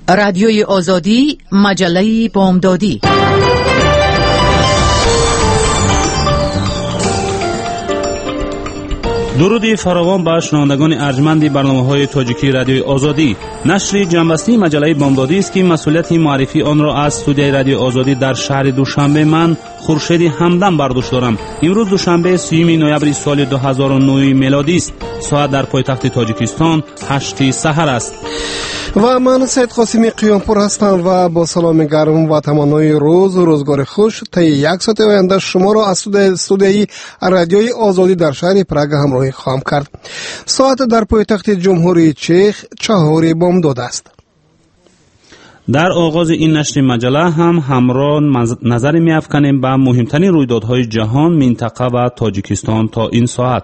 رادیوی آزادی، مجله بامدادی. درودی فراوان به شنوندگان ارجمند برنامه‌های تاجیکی رادیوی آزادی. نشر جنبستی مجله بامدادی است که مسئولیت معرفی آن را از استودیوی رادیوی آزادی در شهر دوشنبه من خورشید همدم بر دوش دارم. امروز دوشنبه 30 نوامبر سال 2009 میلادی است. ساعت در پایتخت تاجیکستان 8 سحر است. و من سید قاسمی قیامپور هستم و با سلام گرم و تمنای روز و روزگار خوش تا یک ساعت آینده شما را از استودیوی رادیوی آزادی در شهر پراگ همراهی خواهم کرد. ساعت در پایتخت جمهوری چک 4 بامداد است. در آغاز این نشر مجله هم همراه نظر می‌افکنیم به مهمترین رویدادهای جهان، منطقه و تاجیکستان تا این ساعت.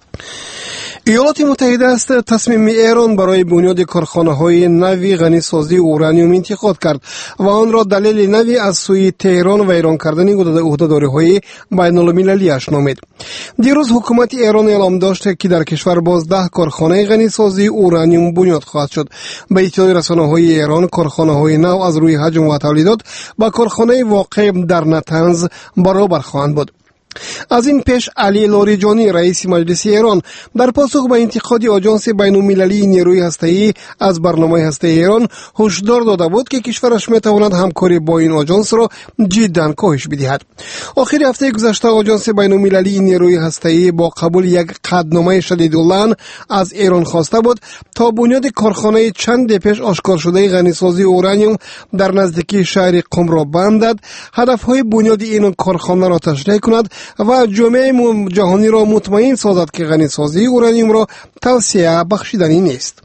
ایالات متحده است تصمیم ایران برای بنیاد کارخانه‌های نوی غنیسازی اورانیوم انتخاب کرد و آن را دلیل نوی از سوی تهران و ایران کردن عهده‌داری‌های بین‌المللی‌اش نامید. دیروز حکومت ایران اعلام داشت که در کشور باز 10 کارخانه غنیسازی اورانیوم بنیاد خواهد شد. به اطلاع رسانه‌های ایران کارخانه‌های نو از روی حجم و تولیدات با کارخانه واقع در نتنز برابر خواهند بود. از این پیش علی لاریجانی رئیس مجلس ایران در پاسخ به انتقاد آژانس بین‌المللی نیروی هسته‌ای از برنامه هسته‌ای ایران هشدار داده بود که کشورش می‌تواند همکاری با این آژانس را جداً کاهش بدهد. آخر هفته گذشته آژانس بین‌المللی نیروی هسته‌ای با قبول یک قطعنامه شدیداللعن از ایران خواسته بود تا بنیاد کارخانه چند پیش آشکار شده غنیسازی اورانیوم در نزدیکی شهر قم را بندد، هدف‌های بنیاد این کارخانه را تشریح کند و جامعه جهانی را مطمئن سازد که غنیسازی اورانیوم را توسعه بخشیدنی نیست.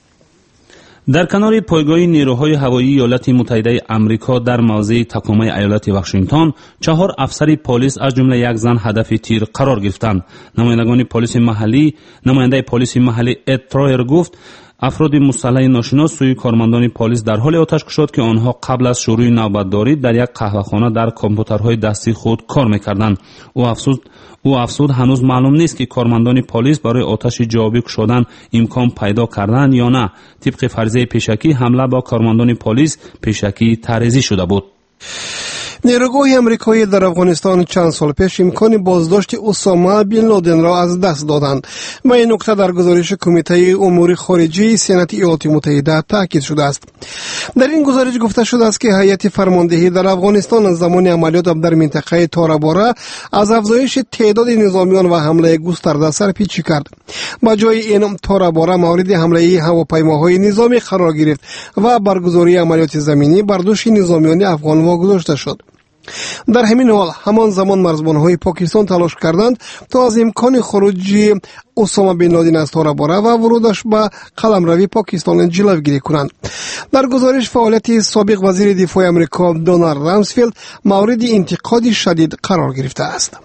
در کنار پایگاه نیروهای هوایی ایالات متحده آمریکا در موضع تکامه ایالت واشنگتن 4 افسر پلیس از جمله یک زن هدف تیر قرار گرفتند. نماینده پلیس محلی اد ترایر گفت افراد مسلح ناشناس سوی کارمندان پلیس در حال آتش کشید که آنها قبل از شروع نوبتداری در یک قهوه‌خانه در کامپیوترهای دستی خود کار می‌کردند. او افزود هنوز معلوم نیست که کارمندان پلیس برای آتش جوابی کشیدن امکان پیدا کردند یا نه. طبق فرضیه پیشکی حمله با کارمندان پلیس پیشکی تعریضی شده بود. نیروگاه امریکایی در افغانستان چند سال پیش امکان بازداشت اسامه بن لادن را از دست دادند. و این نکته در گزارش کمیته امور خارجی سنات ایالات متحده تاکید شده است. در این گزارش گفته شده است که هیئت فرماندهی در افغانستان از زمان عملیات در منطقه تارابارا از افزایش تعداد نظامیان و حمله گسترده سرپیچی کرد. با جای این تارابارا مورد حمله هواپیماهای نظامی قرار گرفت و برگزاری عملیات زمینی بر دوش نظامیان افغان واگذاشته شد. در همین حال همان زمان مرزبان‌های پاکستان تلاش کردند تا از امکان خروج اسامه بن لادن از تارابارا و ورودش به قلمروی پاکستان جلوگیری کنند. در گزارش فعالیت سابق وزیر دفاع آمریکا دونالد رامسفیلد مورد انتقاد شدید قرار گرفته است.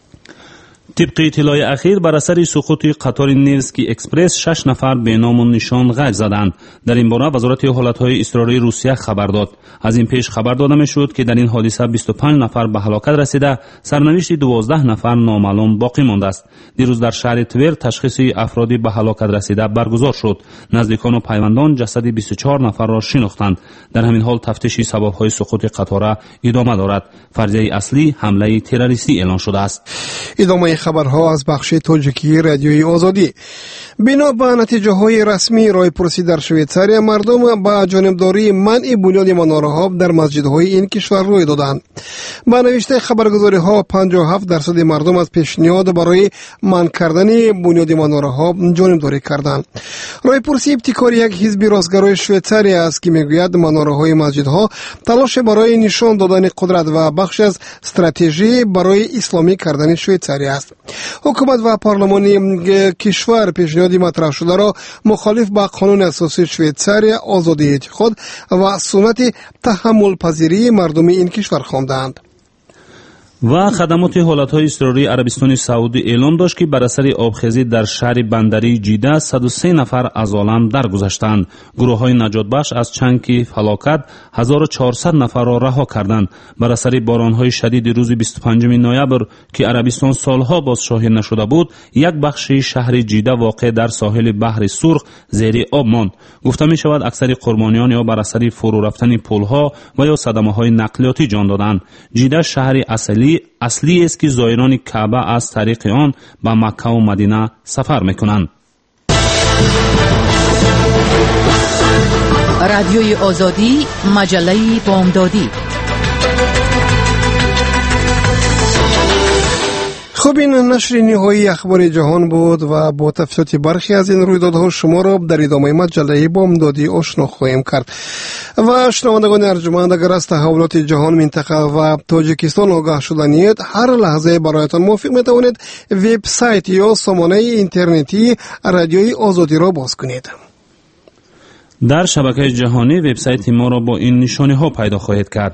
طبق اطلاع اخیر بر اثر سقوط قطار نیوسکی اکسپرس 6 نفر به نام و نشان غیب زدند. در این باره وزارت حالتهای اضطراری روسیه خبر داد. از این پیش خبر داده می‌شد که در این حادثه 25 نفر به هلاکت رسیده، سرنوشت 12 نفر نامعلوم باقی مانده است. دیروز در شهر تور تشخیص افرادی به هلاکت رسیده برگزار شد. نزدیکان و پیوندان جسد 24 نفر را شناختند. در همین حال تفتیش سبب‌های سقوط قطار ادامه دارد. فرضیه اصلی حمله تروریستی اعلان شده است. ادامه خبرها از بخش تاجیکی رادیوی آزادی. بنا به نتیجه های رسمی رایپرسی در شویتزاریا مردم با جانبداری منع بنیاد مناره‌ها در مسجدهای این کشور روی دادند. با نوشته خبرگزاری ها 57% مردم از پیشنهاد برای منع کردن بنیاد مناره‌ها جانبداری کردند. رایپرسی ابتکار یک حزب راستگرای شویتزاریا است که میگوید مناره‌های مسجدها تلاش برای نشان دادن قدرت و بخش از استراتژی برای اسلامی کردن شویتزاریا است. حکومت و پارلمان کشور پیشنهاد مطرح شده را مخالف با قانون اساسی شویتزاریا، آزادی اعتقاد و سنت تحمل پذیری مردم این کشور خواندند. و خدمات حالتهای اضطراری عربستان سعودی اعلام داشت که بر اثر آبخیزی در شهر بندری جیده 103 نفر از عالم درگذشتند. گروه‌های نجات بخش از چنگ فلاکت 1400 نفر را رها کردند. بر اثر باران‌های شدید روز 25 نوامبر که عربستان سالها باز شاهد نشده بود، یک بخش شهر جیده واقع در ساحل بحر سرخ زیر آب ماند. گفته می شود اکثر قربانیان یا بر اثر فرو رفتن پل‌ها و یا صدمه‌های نقلیاتی جان دادند. جیده شهر اصلی است که زائران کعبه از طریق آن به مکه و مدینه سفر میکنند. رادیوی آزادی، مجله بامدادی. خب این نشر نهایی اخبار جهان بود و با تفصیلات برخی از این رویدادها شما را در ادامه مجله بامدادی آشنا خواهیم کرد. و شنوندگان ارجمند، اگر از تحولات جهان، منطقه و تاجیکستان آگاه شدنید، هر لحظه برایتان موافق میتوانید وبسایت یا سامانه اینترنتی رادیوی آزادی را باز کنید. در شبکه جهانی وبسایت ما را با این نشانی ها پیدا خواهید کرد: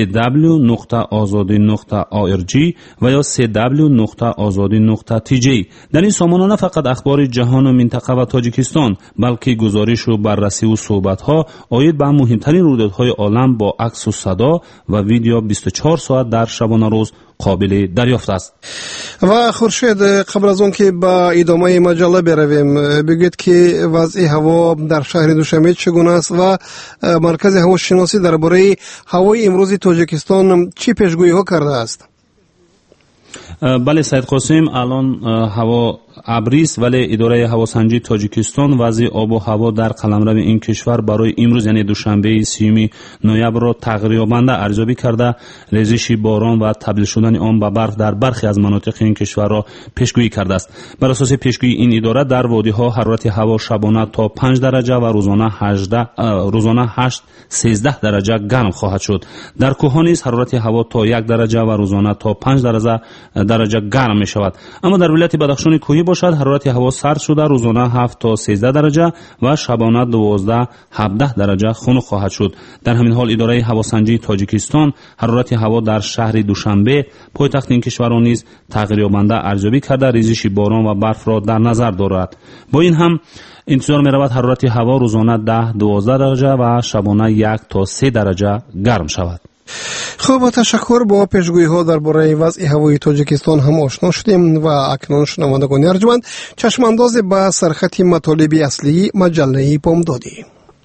cw.azadi.org و یا cw.azadi.tj. در این سامانه نه فقط اخبار جهان و منطقه و تاجیکستان، بلکه گزارش و بررسی و صحبت ها آید به مهمترین رویدادهای عالم با عکس و صدا و ویدیو 24 ساعت در شبانه روز قابل دریافت است. و خورشید، قبل از اون که با ادامه مجله برویم، بگید که وضع هوا در شهر دوشنبه چگونه است و مرکز هواشناسی درباره هوای امروز تاجیکستان چی پیشگویی ها کرده است؟ بله سید قاسم، الان هوا ابری است، ولی اداره هواسنجی تاجیکستان وضع آب و هوا در قلمرو این کشور برای امروز یعنی دوشنبه 30 نوامبر را تغییرآورده ارزیابی کرده. ریزش باران و تبدیل شدن آن به برف در برخی از مناطق این کشور را پیشگویی کرده است. بر اساس پیشگویی این اداره در وادی ها حرارت هوا شبانه تا 5 درجه و روزانه 8-13 درجه گرم خواهد شد. در کوه نیز حرارت هوا تا 1 درجه و روزانه تا 5 درجه گرم می شود. اما در ولایت بدخشان کوهی باشد حرارت هوا سرد شده، روزانه 7 تا 13 درجه و شبانه 12-17 درجه خنک خواهد شد. در همین حال اداره هواسنجی تاجیکستان حرارت هوا در شهر دوشنبه پایتخت این کشور را نیز تغییرآورده ارزیابی کرده ریزش باران و برف را در نظر دارد. با این هم انتظار می رود حرارت هوا روزانه 10-12 درجه و شبانه 1 تا 3 درجه گرم شود. خب، تشکر. با پیشگویی ها درباره وضع هوای تاجیکستان هم آشنا شدیم و اکنون شنوندگان ارجمند چشم انداز به سرخط مطالب اصلی مجله بامدادی.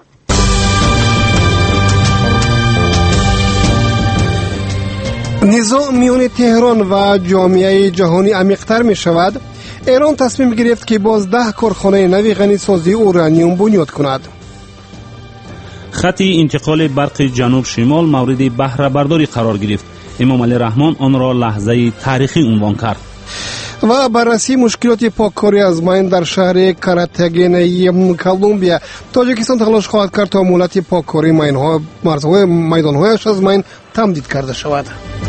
نزاع میان تهران و جامعه جهانی عمیق‌تر می شود. ایران تصمیم گرفت که باز 10 کارخانه نوی غنیسازی اورانیوم بنیاد کند. خط انتقال برق جنوب شمال مورد بهره برداری قرار گرفت. امام علی رحمان آن را لحظه تاریخی عنوان کرد. و بررسی مشکلات پاککاری از ماین در شهر کارتاگینه کلمبیا. تاجیکستان تلاش خواهد کرد تا مهلت پاککاری ماین‌ها مرزهای میدان‌هایش از ماین تمدید کرده شود.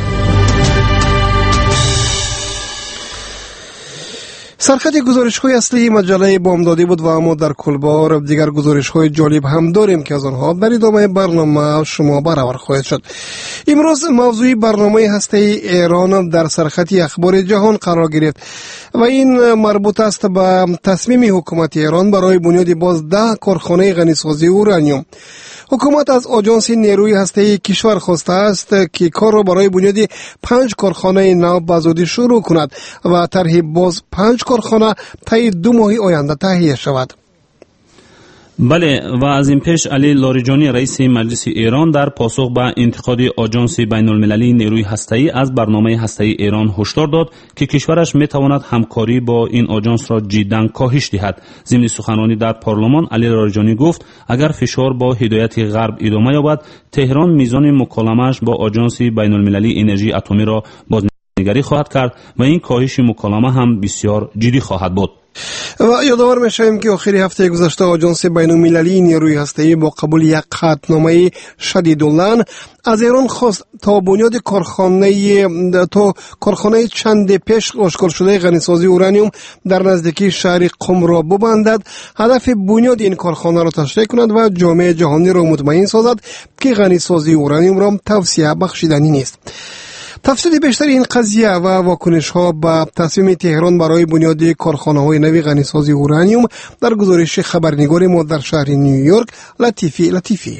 سرخط گزارش‌های اصلی مجله بامدادی بود و اما در کل بار دیگر گزارش‌های جالب هم داریم که از آنها در ادامه برنامه شما برآور خواهد شد. امروز موضوع برنامه هسته‌ای ایران در سرخط اخبار جهان قرار گرفت و این مربوط است به تصمیم حکومت ایران برای بنیاد باز 10 کارخانه غنیسازی اورانیوم. حکومت از آژانس نیروی هسته‌ای کشور خواسته است که کار را برای بنیاد 5 کارخانه نو به زودی شروع کند و طرح باز 5 کارخانه طی 2 ماه آینده تهیه شود. بله، و از این پیش علی لاریجانی رئیس مجلس ایران در پاسخ به انتقاد آژانس بین المللی نیروی هسته‌ای از برنامه هسته‌ای ایران هشدار داد که کشورش میتواند همکاری با این آژانس را جداً کاهش دهد. ضمن سخنرانی در پارلمان علی لاریجانی گفت اگر فشار با هدایت غرب ادامه یابد، تهران میزان مکالمه‌اش با آژانس بین المللی انرژی اتمی را بازنگری خواهد کرد و این کاهش مکالمه هم بسیار جدی خواهد بود. و یادآور می‌شویم که آخر هفته گذشته آژانس بین‌المللی نیروی هسته‌ای با قبول یک خطنامه شدیداللعن از ایران خواست تا بنیاد کارخانه چند پیش آشکار شده غنیسازی اورانیوم در نزدیکی شهر قم را ببندد. هدف بنیاد این کارخانه را تشریح کند و جامعه جهانی را مطمئن سازد که غنیسازی اورانیوم را توسعه بخشیدنی نیست. تفصیل بیشتر این قضیه و واکنش ها به تصمیم تهران برای بنیاد کارخانه های نوی غنیسازی اورانیوم در گزارش خبرنگار ما در شهر نیویورک لطیفی.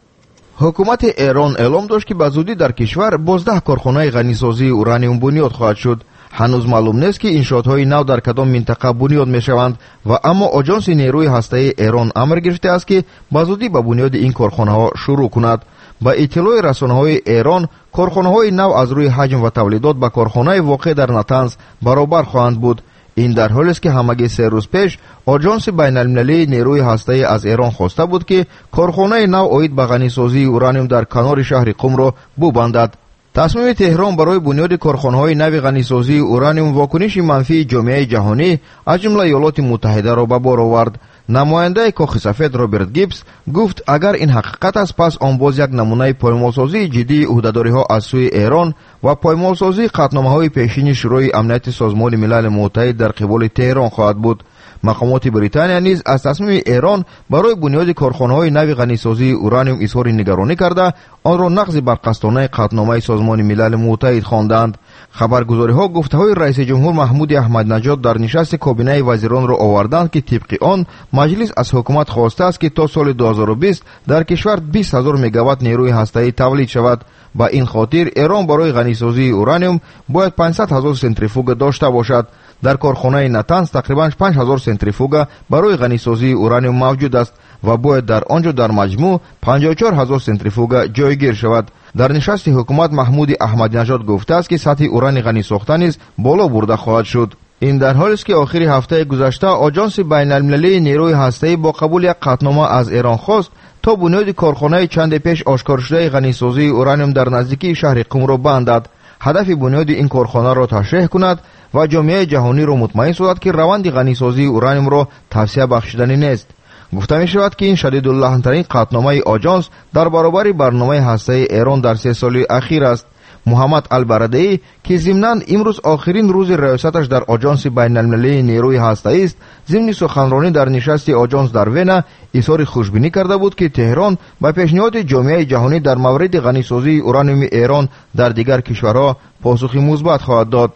حکومت ایران اعلام داشت که به زودی در کشور 12 کارخانه غنیسازی اورانیوم بنیاد خواهد شد. هنوز معلوم نیست که انشاءات‌های نو در کدام منطقه بنیاد می‌شوند و اما آژانس نیروی هسته‌ای ایران امر گرفته است که به زودی به بنیاد این کارخانه‌ها شروع کند. با اطلاع رسانه‌های ایران، کارخانه‌های نو از روی حجم و تولیدات با کارخانه واقع در نتنز برابر خواهند بود. این در حالی است که همگی 3 روز پیش آژانس بین‌المللی نیروی هسته‌ای از ایران خواسته بود که کارخانه نو عاید به غنیسازی اورانیوم در کنار شهر قم را ببندد. تصمیم تهران برای بنیاد کارخانه‌های نو غنیسازی اورانیوم واکنش منفی جامعه جهانی از جمله ایالات متحده را به بار آورد. نماینده کاخ سفید رابرت گیبز گفت اگر این حقیقت است پس آن باز یک نمونه پایمالسازی جدی عهده‌داری‌ها از سوی ایران و پایمالسازی قطعنامه‌های پیشین شورای امنیت سازمان ملل متحد در قبال تهران خواهد بود. مقامات بریتانیا نیز از تصمیم ایران برای بنیاد کارخانه‌های نو غنیسازی اورانیوم اظهار نگرانی کرده آن را نقض برقصدانه قطعنامه سازمان ملل متحد خواندند. خبرگزاری‌ها گفته‌های رئیس جمهور محمود احمد نژاد در نشست کابینه وزیران را آوردند که طبق آن مجلس از حکومت خواسته است که تا سال 2020 در کشور 20,000 مگاوات نیروی هسته‌ای تولید شود. با این خاطر ایران برای غنیسازی اورانیوم باید 500,000 سنتریفوگ داشته باشد. در کارخانه نتنز تقریباً 5,000 سنتریفوگ برای غنیسازی اورانیوم موجود است و باید در آنجا در مجموع 54,000 سنتریفوگ جایگیر شود. در نشست حکومت محمود احمد نژاد گفته است که سطح اوران غنی ساخته نیز بالا برده خواهد شد. این در حالی است که آخر هفته گذشته آژانس بین‌المللی نیروی هسته‌ای با قبول یک قطعنامه از ایران خواست تا بنیاد کارخانه چند پیش آشکار شده غنیسازی اورانیوم در نزدیکی شهر قم را بندد. هدف بنیاد این کارخانه را تشریح کند و جامعه جهانی را مطمئن سازد که روند غنیسازی اورانیوم را توسعه بخشیدنی نیست. گفته می شود که این شدیداللحن‌ترین قطعنامه آژانس در برابر برنامه هسته‌ای ایران در 3 سال اخیر است. محمد البرادعی که ضمناً امروز آخرین روز ریاستش در آژانس بین‌المللی نیروی هسته‌ای است، ضمن سخنرانی در نشست آژانس در وینا اظهار خوشبینی کرده بود که تهران با پیشنهاد جامعه جهانی در مورد غنیسازی اورانیوم ایران در دیگر کشورها پاسخ مثبت خواهد داد.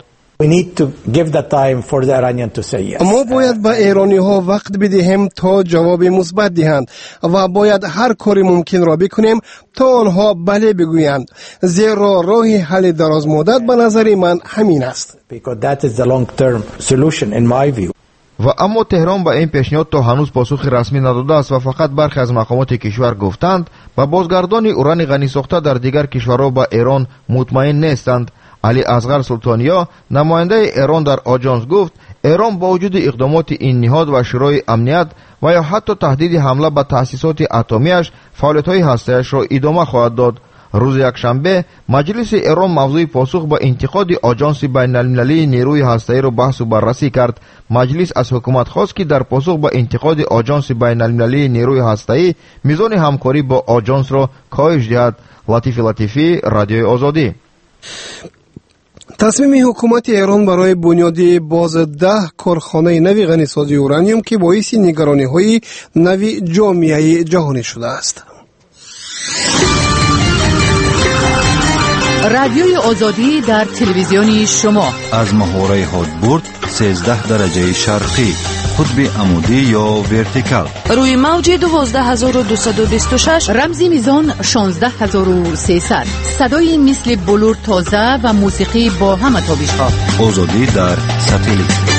ما باید به ایرانی ها وقت بدهیم تا جواب مثبت دهند و باید هر کاری ممکن را بکنیم تا آنها بله بگویند، زیرا راه حل دراز مدت به نظر من همین است. و اما تهران با این پیشنهاد تا هنوز پاسخ رسمی نداده است و فقط برخی از مقامات کشور گفتند با بازگردانی اوران غنی ساخته در دیگر کشورها با ایران مطمئن نیستند. علی اصغر سلطانیا نماینده ایران در آژانس گفت ایران با وجود اقدامات این نهاد و شورای امنیت و یا حتی تهدید حمله به تأسیسات اتمیش فعالیت‌های هسته‌ایش را ادامه خواهد داد. روز یکشنبه مجلس ایران موضوع پاسخ به انتقاد آژانس بین‌المللی نیروی هسته‌ای را بحث و بررسی کرد. مجلس از حکومت خواست که در پاسخ به انتقاد آژانس بین‌المللی نیروی هسته‌ای میزان همکاری با آژانس را کاهش دهد. لطیفی رادیوی آزادی. تصمیم حکومت ایران برای بنیاد باز 10 کارخانه نوی غنیسازی اورانیوم که باعث نگرانی های نوی جامعه جهانی شده است. رادیوی آزادی در تلویزیون شما از محوره هادبورد 13 درجه شرقی، قطب عمودی یا ورتیکال، روی موج 12226، رمزی میزان 16300، صدای مثل بلور تازه و موسیقی با همه تابش ها. آزادی در ساتلیت.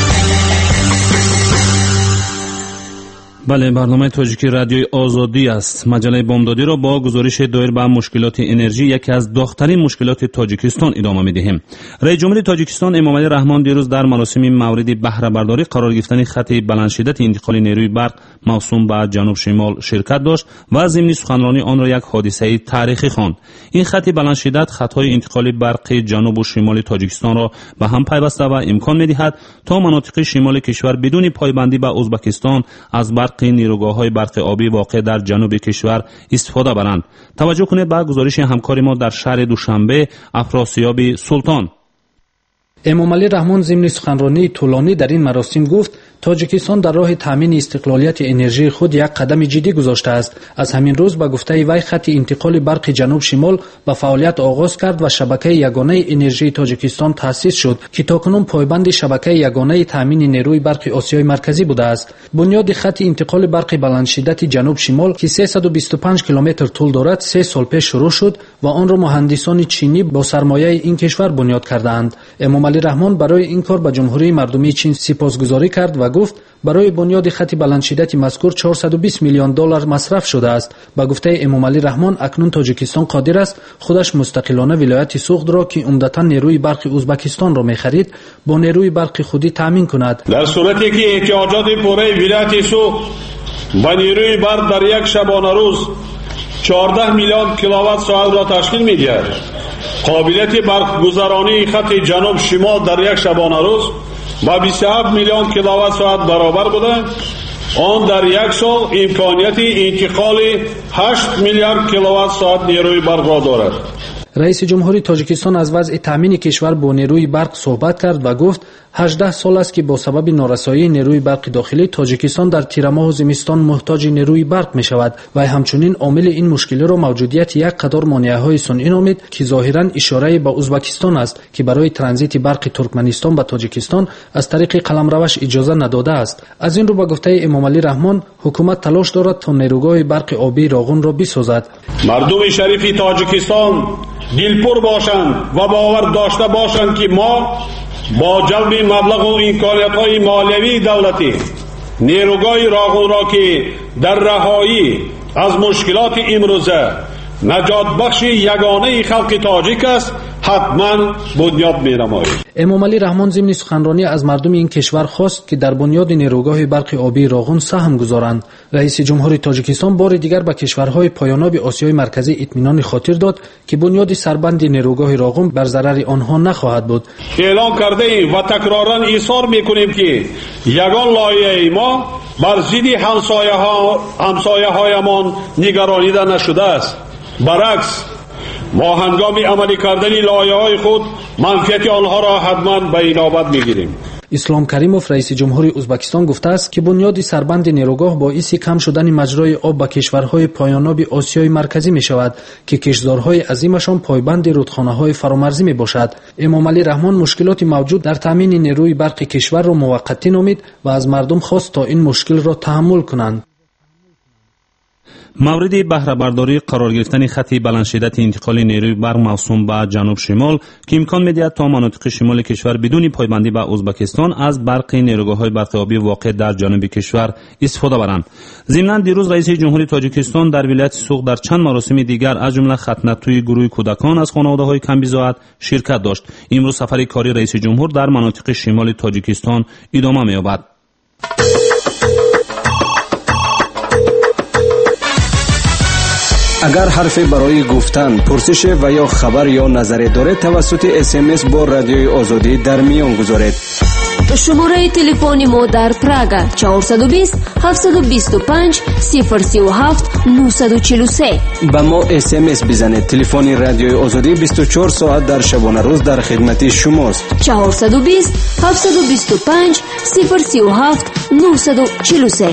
بله، برنامه تاجیکی رادیوی آزادی است. مجله بامدادی را با گزارش دایر به مشکلات انرژی، یکی از داغ‌ترین مشکلات تاجیکستان، ادامه می‌دهیم. رئیس جمهور تاجیکستان امامعلی رحمان دیروز در مراسم مورد بهره برداری قرار گرفتن خط بلند شدت انتقال نیروی برق موسوم به جنوب شمال شرکت داشت و ضمن سخنرانی آن را یک حادثه تاریخی خواند. این خط بلند شدت خطهای انتقال برق جنوب و شمال تاجیکستان را به هم پیوسته و امکان می‌دهد تا مناطق شمال کشور بدون پایبندی به ازبکستان از نیروگاه‌های برق آبی واقع در جنوب کشور استفاده برند. توجه کنید به گزارش همکار ما در شهر دوشنبه افراسیاب سلطان. امامعلی رحمان ضمن سخنرانی طولانی در این مراسم گفت تاجیکستان در راه تامین استقلالیت انرژی خود یک قدم جدی گذاشته است. از همین روز به گفته وی خط انتقال برق جنوب شمال به فعالیت آغاز کرد و شبکه یگانه انرژی تاجیکستان تأسیس شد که تاکنون پایبند شبکه یگانه تامین نیروی برق آسیای مرکزی بوده است. بنیاد خط انتقال برق بلندشدت جنوب شمال که 325 کیلومتر طول دارد 3 سال پیش شروع شد و آن را مهندسان چینی با سرمایه این کشور بنیاد کردند. امامعلی رحمان برای این کار به جمهوری مردمی چین سپاسگزاری کرد و گفت برای بنیاد خط بلندشدت مذکور 420 میلیون دلار مصرف شده است. با گفته امامعلی رحمان اکنون تاجیکستان قادر است خودش مستقلانه ولایت سوخت را که عمدتاً نیروی برق ازبکستان را می‌خرید با نیروی برق خودی تامین کند. در صورتی که احتیاجات پوره ولایت سوخت با نیروی برق در یک شبانه روز 14 میلیون کیلووات ساعت را تشکیل می‌دهد. قابلیت برق گذرانی خط جنوب شمال در یک شبانه روز با 27 میلیون کیلووات ساعت برابر بوده. آن در یک سال امکانیت انتقال 8 میلیارد کیلووات ساعت نیروی برق را دارد. رئیس جمهوری تاجیکستان از وضع تامین کشور با نیروی برق صحبت کرد و گفت 18 سال است که با سبب نارسایی نیروی برق داخلی تاجیکستان در تیر ماه و زمستان محتاج نیروی برق می شود و همچنین عامل این مشکل را موجودیت یک قطار مانعه‌های صنعی نامید که ظاهرا اشاره به ازبکستان است که برای ترانزیت برق ترکمنستان به تاجیکستان از طریق قلمروش اجازه نداده است. از این رو به گفته امامعلی رحمان حکومت تلاش دارد تا نیروگاه برق آبی راغون را بسازد. مردم شریف تاجیکستان دلپور باشند و باور داشته باشند که ما با جلب مبلغ و امکانیت‌های مالیوی دولتی نیروگاه راغون را که در رهایی از مشکلات امروزه نجات بخش یگانه خلق تاجیک است حتما بنیاد می‌نماییم. امامعلی رحمان ضمن سخنرانی از مردم این کشور خواست که در بنیاد نیروگاه برق آبی راغون سهم گذارند. رئیس جمهوری تاجیکستان بار دیگر به کشورهای پایاناب آسیای مرکزی اطمینان خاطر داد که بنیاد سربند نیروگاه راغون بر ضرر آنها نخواهد بود. اعلام کرده ایم و تکرارا اصرار می‌کنیم که یگان لایحه ما بر ضد همسایه‌هایمان نگرانیده نشده است. برعکس ما هنگام عملی کردن لایحه‌های خود منفعت آنها را حتما به اینابت می‌گیریم. اسلام کریموف رئیس جمهوری ازبکستان گفته است که بنیاد سربند نیروگاه باعث کم شدن مجرای آب به کشورهای پایاناب آسیای مرکزی می شود که کشتزارهای عظیمشان پایبند رودخانه‌های فرامرزی می باشد. امامعلی رحمان مشکلات موجود در تامین نیروی برق کشور را موقتی نامید و از مردم خواست تا این مشکل را تحمل کنند. مورد بهره برداری قرار گرفتن خط بلندشدت انتقال نیروی برق موسوم به جنوب شمال که امکان می‌دهد تا مناطق شمال کشور بدون پایبندی به ازبکستان از برق نیروگاه‌های برق آبی واقع در جنوب کشور استفاده برند. ضمناً دیروز رئیس جمهوری تاجیکستان در ولایت سوق در چند مراسم دیگر از جمله ختنه‌توی گروه کودکان از خانواده‌های کم‌بضاعت شرکت داشت. امروز سفر کاری رئیس جمهور در مناطق شمال تاجیکستان ادامه می‌یابد. اگر حرفی برای گفتن، پرسش و یا خبر یا نظری دارید توسط SMS با رادیوی آزادی در میان گذارید. شماره تلفن ما در پراگ 420 725 037 943. با ما SMS بزنید. تلفن رادیوی آزادی 24 ساعت در شبانه روز در خدمت شماست. 420 725 037 943.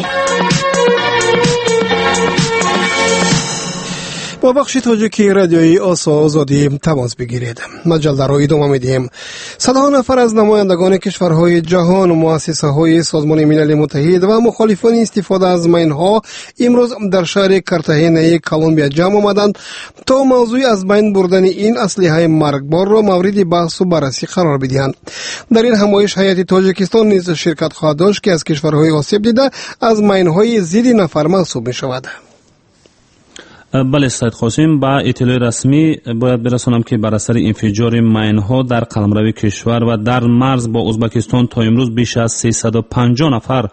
با بخش تاجیکی رادیویی آزادی تماس بگیرید. مجله را ادامه می‌دهیم. صدها نفر از نمایندگان کشورهای جهان و مؤسسه‌های سازمان ملل متحد و مخالفان استفاده از ماین‌ها امروز در شهر کارتاژنا کلمبیا جمع آمدند تا موضوع از بین بردن این اسلحه مرگبار را مورد بحث و بررسی قرار بدهند. در این همایش هیئت تاجیکستان نیز شرکت خواهد داشت که از کشورهای آسیب دیده از ماین‌های ضد نفر محسوب می‌شود. بله سید قاسم، با اطلاع رسمی باید برسانم که بر اثر انفجار ماین‌ها در قلمرو کشور و در مرز با ازبکستان تا امروز بیش از 350 نفر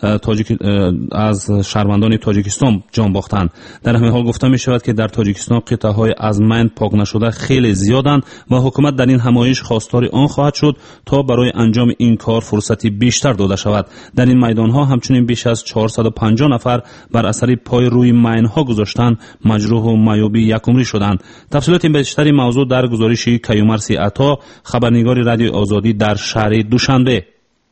از شهروندان تاجیکستان جان باختند. در همین حال گفته می شود که در تاجیکستان قطعه‌های از ماین پاک نشده خیلی زیادند و حکومت در این همایش خواستار آن خواهد شد تا برای انجام این کار فرصتی بیشتر داده شود. در این میدان‌ها همچنین بیش از 450 نفر بر اثر پای روی ماین‌ها گذاشتن مجروح و معیوبی یکمری شدند. تفصیلات بیشتری موضوع در گزارش کیومرث عطا، خبرنگار رادیو آزادی در شهر دوشنبه.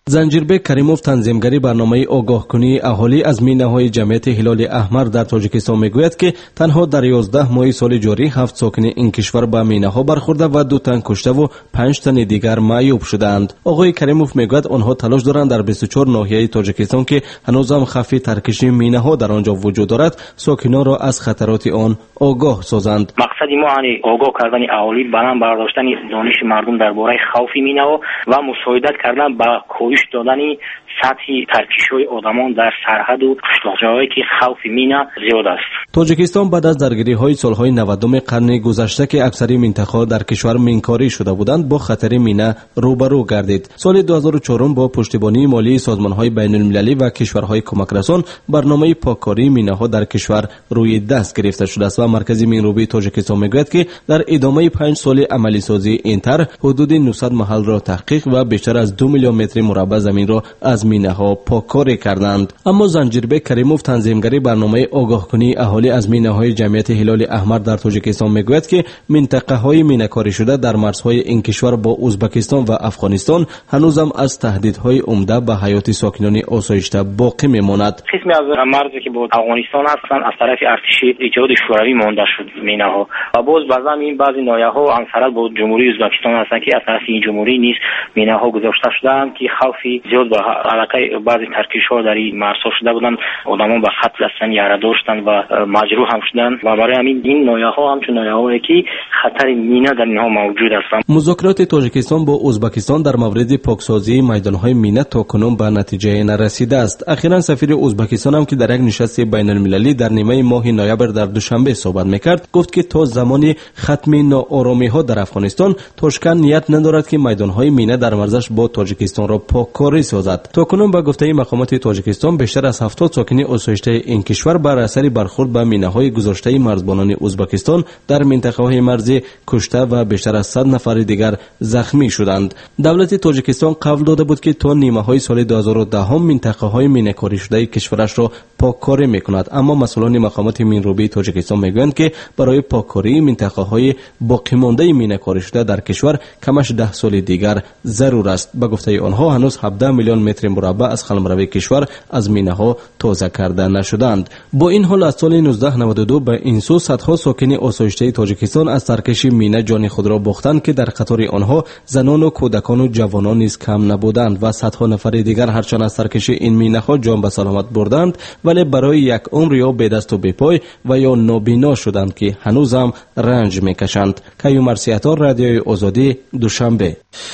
занҷирбек каримов, танзимгари барномаи огоҳкунии аҳолӣ аз минаҳои ҷамъияти ҳилоли аҳмар дар тоҷикистон мегӯяд, ки танҳо дар 11 моҳи соли ҷорӣ 7 сокини ин кишвар ба минаҳо бархӯрда ва 2 тан куштаву 5 тани дигар маъюб шудаанд. оғои каримов мегӯяд онҳо талош доранд дар 24 ноҳияи тоҷикистон, ки ҳанӯзам хавфи таркиши минаҳо дар он ҷо вуҷуд дорад, сокинонро аз хатароти он огоҳ созанд. мақсади мо огоҳ кардани аҳолӣ, баланд бардоштани дониши мардум дар бораи хавфи минаҳо ва мусоидат кардан ба коҳиш додани сатҳи таркишҳои одамон дар сарҳаду қишлоқҷоҳое ки хавфи мина зиёд аст. тоҷикистон баъд аз даргириҳои солҳои 90 қарни гузашта, ки аксари минтақаҳо дар кишвар минкорӣ шуда буданд, бо хатари мина рӯбарӯ гардид. соли 2004 бо пуштибонии молии созмонҳои байнулмилалӣ ва кишварҳои кӯмакрасон барномаи поккории минаҳо дар кишвар рӯи даст гирифта шудааст ва маркази минрӯбии тоҷикистон мегӯяд, ки дар идомаи 5 соли амалисозии ин тар ҳудуди 900 маҳалро таҳқиқ ва бештар аз 2 миллион метри мураббаъ заминро аз минаҳо поккорӣ карданд. аммо занҷирбек каримов, танзимгари барномаи огоҳкунии аҳолӣ аз минаҳои ҷамъияти ҳилоли аҳмар дар тоҷикистон мегӯяд, ки минтақаҳои минакоришуда дар марзҳои ин кишвар бо ӯзбекистон ва афғонистон ҳанӯзам аз таҳдидҳои умда ба ҳаёти сокинони осоишта боқӣ мемонад. қисми аз марзе ки бо афғонистон ҳастанд аз тарафи артиши иттиҳоди шӯравӣ монда шуд минаҳо ва боз ба замин баъзи ноҳияҳо ҳамсарҳад бо ҷумҳурии ӯзбекистон ҳастанд, ки аз тарафи ин ҷумҳурӣ низ минаҳо гузошта шудаанд, ки хавфи зиёд ба аллакай баъзи таркишҳо дар ин марзҳо шуда буданд, одамон ба қатл ҳастанд, яра доштанд ва маҷрӯҳ ҳам шуданд ва барои ҳамин ин ноҳияҳо ҳамчун ноҳияҳое ки хатари мина дар инҳо мавҷуд аст. музокироти тоҷикистон бо ӯзбекистон дар мавриди поксозии майдонҳои мина то кунун ба натиҷае нарасидааст. ахиран сафири ӯзбекистон ҳам, ки дар як нишасти байнулмилалӣ дар нимаи моҳи ноябр дар душанбе суҳбат мекард, гуфт, ки то замони хатми нооромиҳо дар афғонистон тошкан ният надорад, ки майдонҳои мина дар марзаш бо тоҷикистонро поккорӣ созад. то кунун ба гуфтаи мақомоти тоҷикистон бештар аз 70 сокини осоиштаи ин кишвар бар асари бархурд ба минаҳои гузоштаи марзбонони ӯзбекистон дар минтақаҳои марзӣ кушта ва бештар аз 100 нафари дигар захмӣ шуданд. давлати тоҷикистон қавл дода буд, ки то нимаҳои соли 2010 минтақаҳои минакоришудаи кишварашро поккорӣ мекунад, аммо масъулони мақомоти минрӯбии тоҷикистон мегӯянд, ки барои поккории минтақаҳои боқимондаи минакоришуда дар кишвар камаш 10 соли дигар зарур аст. ба гуфтаи онҳо ҳанӯз 17 миллион метри мураббаъ аз қаламравии кишвар аз минаҳо тоза карда нашуданд. бо ин ҳол аз соли 1992 ба ин су садҳо сокини осоиштаи тоҷикистон аз таркиши мина ҷони худро бохтанд, ки дар қатори онҳо занону кӯдакону ҷавонон низ кам набуданд ва садҳо нафари дигар ҳарчанд аз таркиши ин минаҳо ҷон ба саломат бурданд, вале барои як умр ё бедасту бепой ва ё нобино шуданд, ки ҳанӯзам ранҷ мекашанд. каюм арсиятор, радиои озодӣ, душанбе.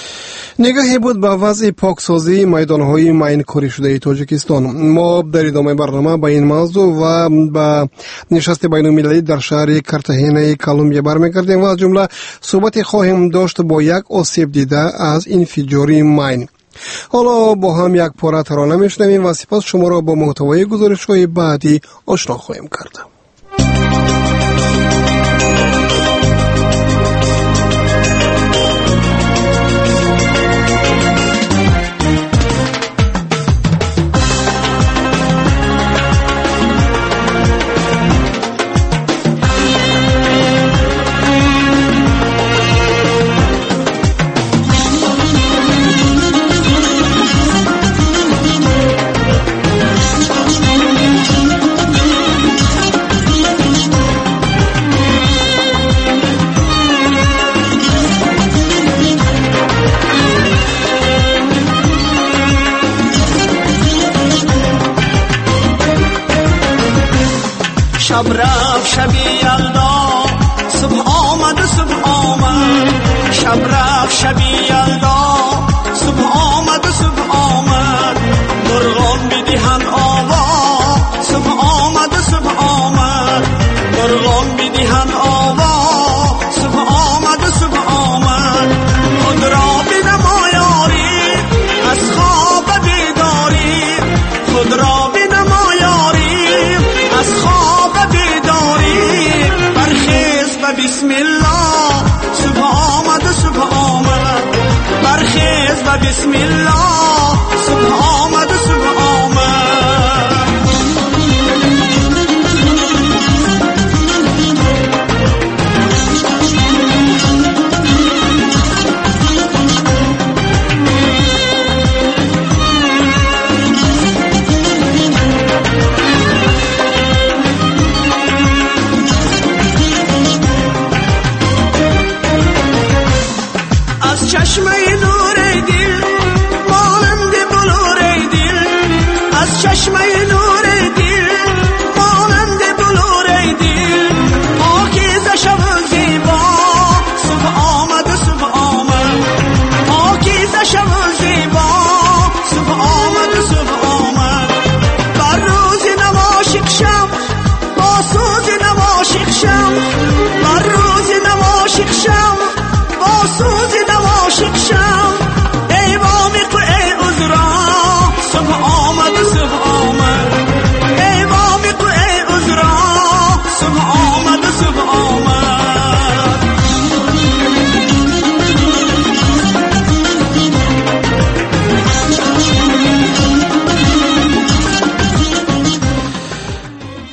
نگاهی بود به وضع پاکسازی میدانهای ماینکاری شده تاجیکستان. ما در ادامه برنامه به این موضوع و به نشست بین‌المللی در شهر کارتاژنا کلمبیا برمیگردیم و از جمله صحبت خواهیم داشت با یک آسیب دیده از انفجار ماین. حالا با هم یک پاره ترانه میشنویم و سپس شما را با محتوای گزارش‌های بعدی آشنا خواهیم کرد. شب رفت شبی یلدا صبح آمد و صبح آمد شب رفت شبی یلدا صبح آمد و صبح آمد مرغان بدهند آوا صبح آمد و صبح آمد مرغان بدهند آوا صبح آمد و صبح آمد خود را بنما یاری از خواب بیداری خود را بنما یاری از خواب بسم الله صبح آمد و صبح آمد برخیز و بسم الله صبح آمد و صبح آمد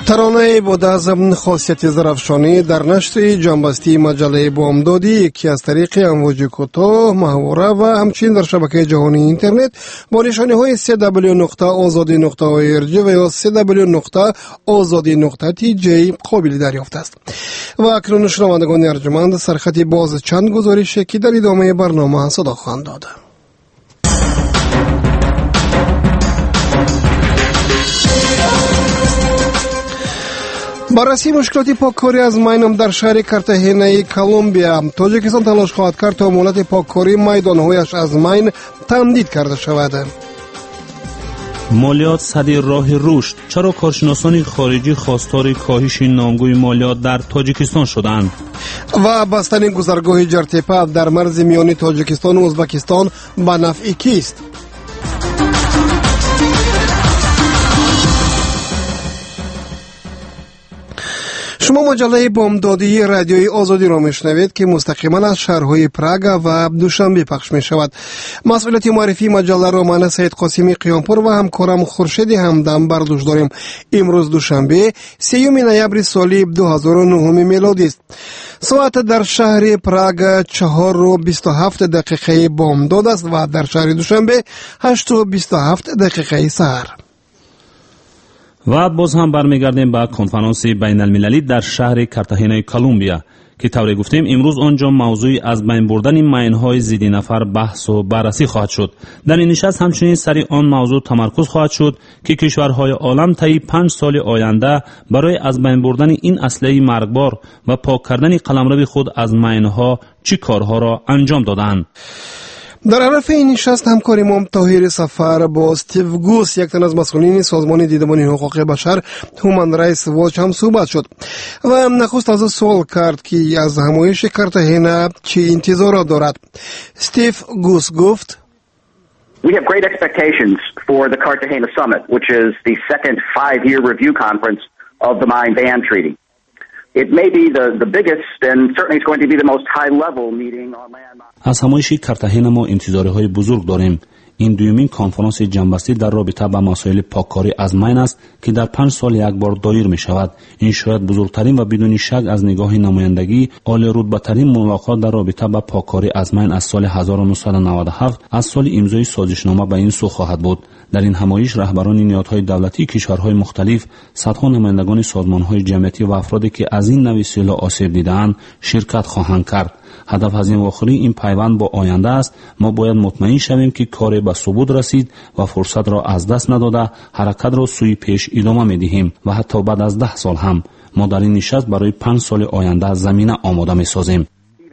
ترانه بود از خاصیت ظرفشانی در نشر جنبستی مجله بامدادی که از طریق امواج کوتاه، محوره و همچنین در شبکه جهانی اینترنت با نشانه های www.azadi.org و یا www.azadi.tj قابل دریافت است. و اکنون شنوندگان ارجمند سرخطی باز چند گزارش که در ادامه برنامه صدا خواهند داد. بررسی مشکلات پاککاری از ماین در شهر کارتاژنا کلمبیا. تاجیکستان تلاش خواهد کرد تا مولات پاککاری میدانهایش از ماین تمدید کرده شود. مالیات صدی راه رشد. چرا کارشناسان خارجی خواستار کاهش نامگوی مالیات در تاجیکستان شدند؟ و بستن گذرگاه جرتپه در مرز میانی تاجیکستان و ازبکستان به نفع کیست؟ شما مجله بامدادی رادیوی آزادی را میشنوید که مستقیما از شهرهای پراگ و دوشنبه پخش می شود. مسئولیت معرفی مجله را من سید قاسمی قیامپور و همکارم خورشید همدم بر دوش داریم. امروز دوشنبه 3 نوامبر سال 2009 میلادی است. ساعت در شهر پراگ 4:27 بامداد است و در شهر دوشنبه 8:27 سحر. و باز هم برمیگردیم به کنفرانس بین المللی در شهر کارتاژنا کلمبیا که طوری گفتیم امروز آنجا موضوعی از بین بردن ماین‌های ضد نفر بحث و بررسی خواهد شد. در این نشست همچنین سر آن موضوع تمرکز خواهد شد که کشورهای عالم طی 5 سال آینده برای از بین بردن این اسلحه مرگبار و پاک کردن قلمرو خود از ماین‌ها چه کارها را انجام دادند. در عرف این نشست همکار امام طاهر سفر با استیو گوس، یک تن از مسئولین سازمان دیدبان حقوق بشر هومن رایتس واچ هم صحبت شد و نخست از سوال کرد که از همایش کارتاژنا چه انتظارات دارد. استیو گوس گفت: We have great expectations for the Cartagena Summit, which is the second 5-year review conference of the Mine Ban Treaty. It may be the biggest and certainly it's going to be the most high-level meeting on land. از همایش کارتاژنا ما انتظارهای بزرگ داریم. این دومین کنفرانس جنبستی در رابطه با مسائل پاککاری از ماین است که در 5 سال یک بار دایر می شود. این شاید بزرگترین و بدون شک از نگاه نمایندگی عالی رتبه‌ترین ملاقات در رابطه با پاککاری از ماین از سال 1997 از سال امضای سازشنامه به این سو خواهد بود. در این همایش رهبران نهادهای دولتی کشورهای مختلف، صدها نمایندگان سازمانهای جمعیتی و افرادی که از این نوع سیل آسیب دیده‌اند شرکت خواهند کرد. هدف از این واخری این پیوند با آینده است. ما باید مطمئن شویم که کار به ثبوت رسید و فرصت را از دست نداده حرکت را سوی پیش ادامه می‌دهیم و حتی بعد از 10 سال هم ما در این نشست برای 5 سال آینده زمینه آماده می‌سازیم.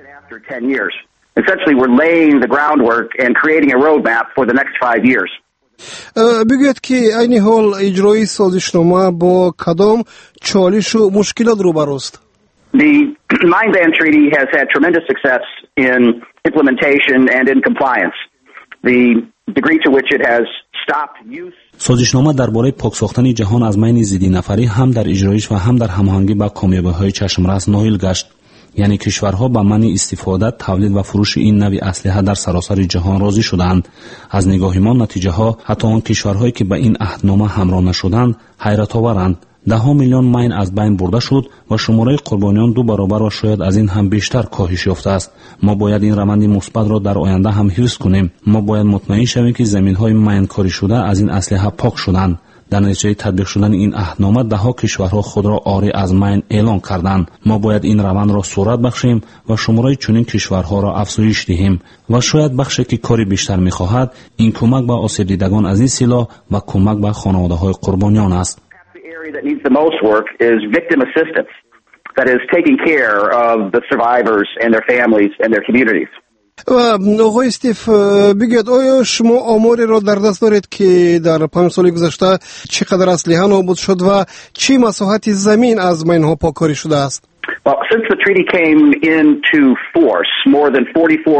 بگوید که این حال اجرای سازشنامه با کدام چالش و مشکلات روبروست؟ The Mine Ban Treaty has had tremendous success in implementation and in compliance. The degree to which it has stopped use. سازشنامه درباره پاک ساختن جهان از ماین ضد نفری هم در اجرایش و هم در هماهنگی با کامیابی‌های چشمرس نایل گشت. یعنی کشورها با منع استفاده، تولید و فروش این نوع اسلحه در سراسر جهان راضی شدند. از نگاه ما نتیجه ها حتی آن کشورهایی که به این عهدنامه همراه نشدند حیرت آورند. 10 میلیون ماین از بین برده شد و شماره قربانیان 2 برابر و شاید از این هم بیشتر کاهش یافته است. ما باید این روند مثبت را در آینده هم حفظ کنیم. ما باید مطمئن شویم که زمین‌های ماین کاری شده از این اسلحه پاک شدند. در نتیجه تطبیق شدن این عهدنامه 10 کشورها خود را عاری از ماین اعلان کردند. ما باید این روند را سرعت بخشیم و شماره چنین کشورها را افزایش دهیم و شاید بخشی که کاری بیشتر می‌خواهد این کمک به آسیب دیدگان از این سلاح و کمک به خانواده‌های قربانیان است. That needs the most work is victim assistance, that is taking care of the survivors and their families and their communities. آقای استیف بگید آیا شما آماری را در دست دارید که در 5 سال گذشته چقدر اسلحه نابود شد و چه مساحت زمین از ماین‌ها پاککاری شده است؟ Well, since the treaty came into force, more than 44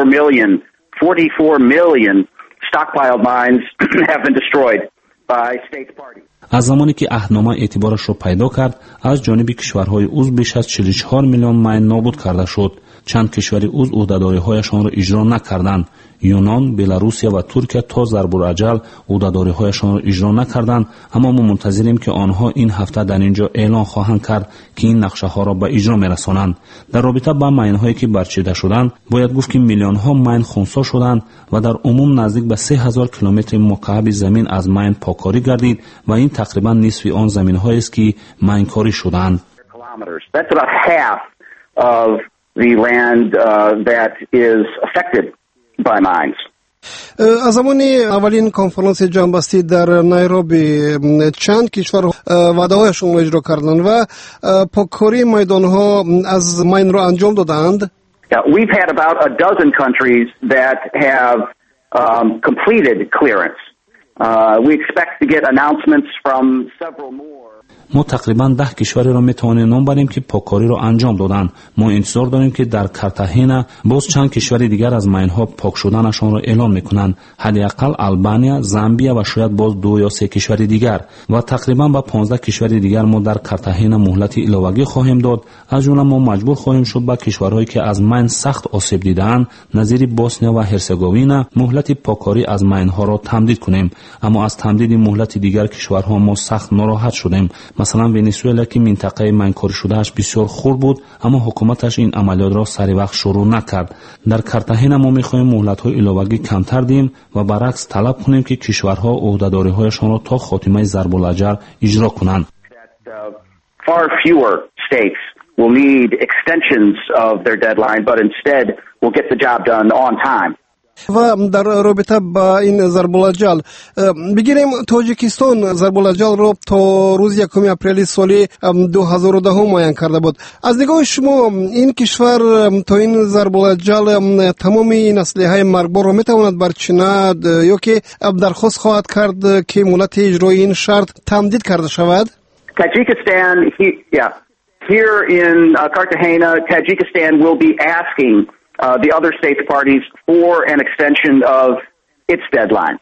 million stockpiled mines have been destroyed by states parties. از زمانی که عهدنامه اعتبارش را پیدا کرد از جانب کشورهای عضو بیش از 44 میلیون مین نابود کرده شد. چند کشور عضو عهدهداری‌هایشان را اجرا نکردند. یونان، بلاروسیا و ترکیه تا ضرب‌الاجل عهدهداری‌هایشان را اجرا نکردند، اما ما منتظریم که آنها این هفته در اینجا اعلان خواهند کرد که این نقشه‌ها را به اجرا می‌رسانند. در رابطه با مین‌هایی که برچیده شدند باید گفت که میلیون‌ها مین خنثی شدند و در عموم نزدیک به 3000 کیلومتر مکعب زمین از مین پاکاری گردید و این تقریبا نصف آن زمین‌هایی است که مین‌کاری شدند. That's about half of the land that is affected by mines. از زمان اولین کنفرانس جنبستی در نیروبی چند کشور وعده‌هایشان را اجرا کردند و پاککاری میدان‌ها از مین را انجام دادند. We've had about a dozen countries that have completed clearance. We expect to get announcements from several more. ما تقریبا 10 کشوری را میتوانیم نام بریم که پاککاری را انجام دادند. ما انتظار داریم که در کارتاهینا باز چند کشور دیگر از مین‌ها پاک شدنشان را اعلان میکنند. حداقل آلبانیا، زامبیا و شاید باز 2 یا 3 کشور دیگر و تقریبا با 15 کشور دیگر ما در کارتاهینا مهلت علاوه‌ای خواهیم داد. از جمله ما مجبور خواهیم شد با کشورهایی که از مین سخت آسیب دیده‌اند نظیر بوسنیا و هرزگوینا مهلت پاککاری از مین‌ها را تمدید کنیم، اما از تمدید مهلت دیگر کشورها ما سخت ناراحت شدیم. مثلا ونزوئلا که منطقه مین‌کاری شدهش بسیار خرد بود اما حکومتش این عملیات را سری وقت شروع نکرد. در کارتاهینا ما می‌خواهیم مهلت‌های علاوه‌ای کمتر دیم و برعکس طلب کنیم که کشورها عهده‌داری‌هایشان را تا خاتمه ضرب‌الاجل اجرا کنند. Far fewer states will need extensions of their deadline, but instead will get the job done on time. و در رابطه با این ضرب‌الاجل بگیریم تاجیکستان ضرب‌الاجل را تا روز 1 اپریل سال 2010 معین کرده بود. از نگاه شما این کشور تا این ضرب‌الاجل تمام این اسلحه مرگبار را میتواند برچیند یا که درخواست خواهد کرد که مهلت اجرای این شرط تمدید کرده شود؟ Tajikistan, here in Cartagena, Tajikistan will be asking the other states parties for an extension of its deadline.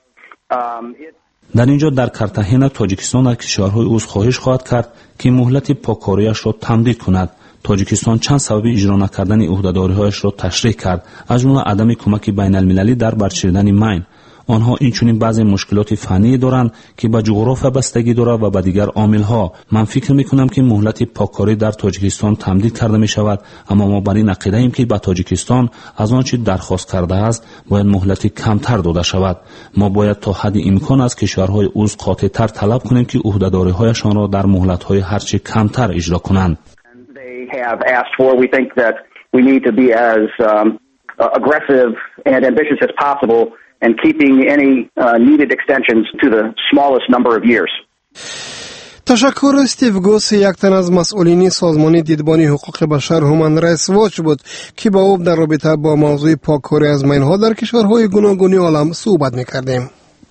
در اینجا در کارتاهینا تاجیکستان از کشورهای عضو خواهش خواهد کرد که مهلت پاککاریش را تمدید کند. تاجیکستان چند سبب اجرا نکردن عهده‌داری‌هایش را تشریح کرد، از جمله عدم کمک بین‌المللی در برچیدن مین. آنها اینچنین بعضی مشکلات فنی دارند که به جغرافیا بستگی دارد و به دیگر عامل‌ها. من فکر می‌کنم که مهلت پاککاری در تاجیکستان تمدید کرده می‌شود، اما ما بر این عقیده ایم که به تاجیکستان از آنچه درخواست کرده است باید مهلت کمتر داده شود. ما باید تا حد امکان از کشورهای عضو قاطع‌تر طلب کنیم که عهده‌داری‌هایشان را در مهلت‌های هرچه کمتر اجرا کنند. We need to be as aggressive and ambitious as possible and keeping any needed extensions to the smallest number of years. تشکر. استیو گوس یک تن از مسئولین سازمان دیدبانی حقوق بشر هومن رایتس واچ بود که با او در رابطه با موضوع پاککاری از مین‌ها در کشورهای گوناگون عالم صحبت می‌کردیم.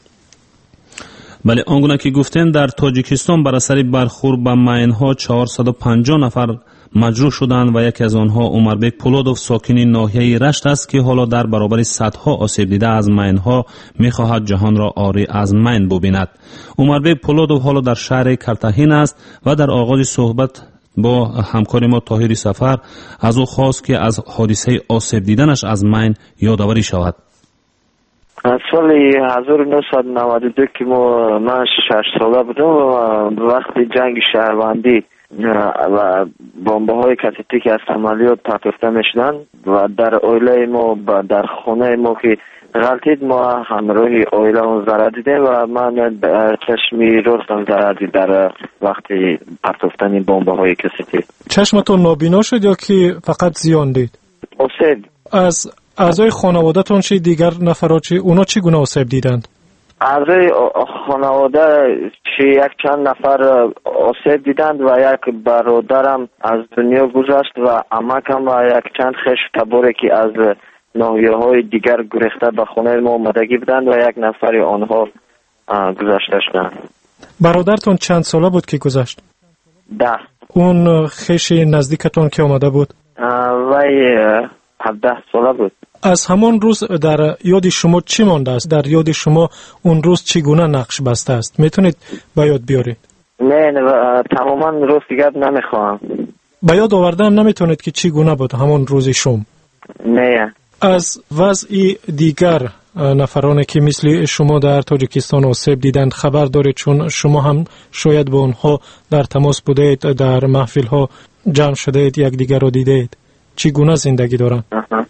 بله، آنگونه که گفتن در تاجیکستان بر اثر برخورد با مین‌ها 450 نفر مجروح شدند و یکی از آنها عمربک پولادوف ساکن ناحیه رشت است که حالا در برابر صدها آسیب دیده از مین‌ها می‌خواهد جهان را عاری از مین ببیند. عمربک پولادوف حالا در شهر کارتاهینا است و در آغاز صحبت با همکار ما طاهری سفر از او خواست که از حادثه آسیب دیدنش از مین یادآوری شود. از سال 1992 که من 6 ساله بودم و وقتی جنگ شهروندی و بمب‌های کاتیتی که از عملیات پرتافته می‌شدند و در اویله ما در خانه ما که غلطید ما همراه اویله اون ضرر دیدیم و من چشمی راستم ضرر دید در وقتی پرتافتن بمب‌های کاتیتی. چشمتون نابینا شد یا که فقط زیان دید؟ آسیب. از اعضای خانواده‌تون چی دیگر نفرات چی اونا چی گونه آسیب دیدند؟ اعضای خانواده یک چند نفر آسیب دیدند و یک برادرم از دنیا گذشت و عمکم و یک چند خش تباره که از ناحیه‌های دیگر گریخته به خانه ما آمدگی بودند و یک نفر آنها گذشته شدند. برادرتون چند ساله بود که گذشت؟ 10. اون خش نزدیکتون که آمده بود؟ وی 17 ساله بود. از همان روز در یاد شما چی مانده است؟ در یاد شما اون روز چگونه نقش بسته است؟ میتونید به یاد بیارید؟ نه تماما روز دیگر نمیخواهم. به یاد آوردن نمیتونید که چگونه بود همون روز شما؟ نه. از وضع دیگر نفرانی که مثل شما در تاجیکستان آسیب دیدند خبر دارید؟ چون شما هم شاید با اونها در تماس بودید، در محفل ها جمع شدید، یک دیگر رو دیدید. چگونه زندگی دارند؟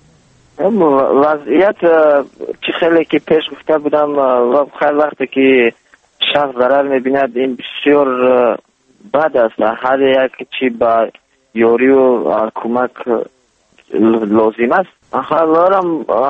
وضعیت چی خیلی که پیش گفته بودم و خیلی وقتی که شخص ضرر میبیند این بسیار بد است. هر یک چی با یاری و کمک لازم است. خیلی‌ها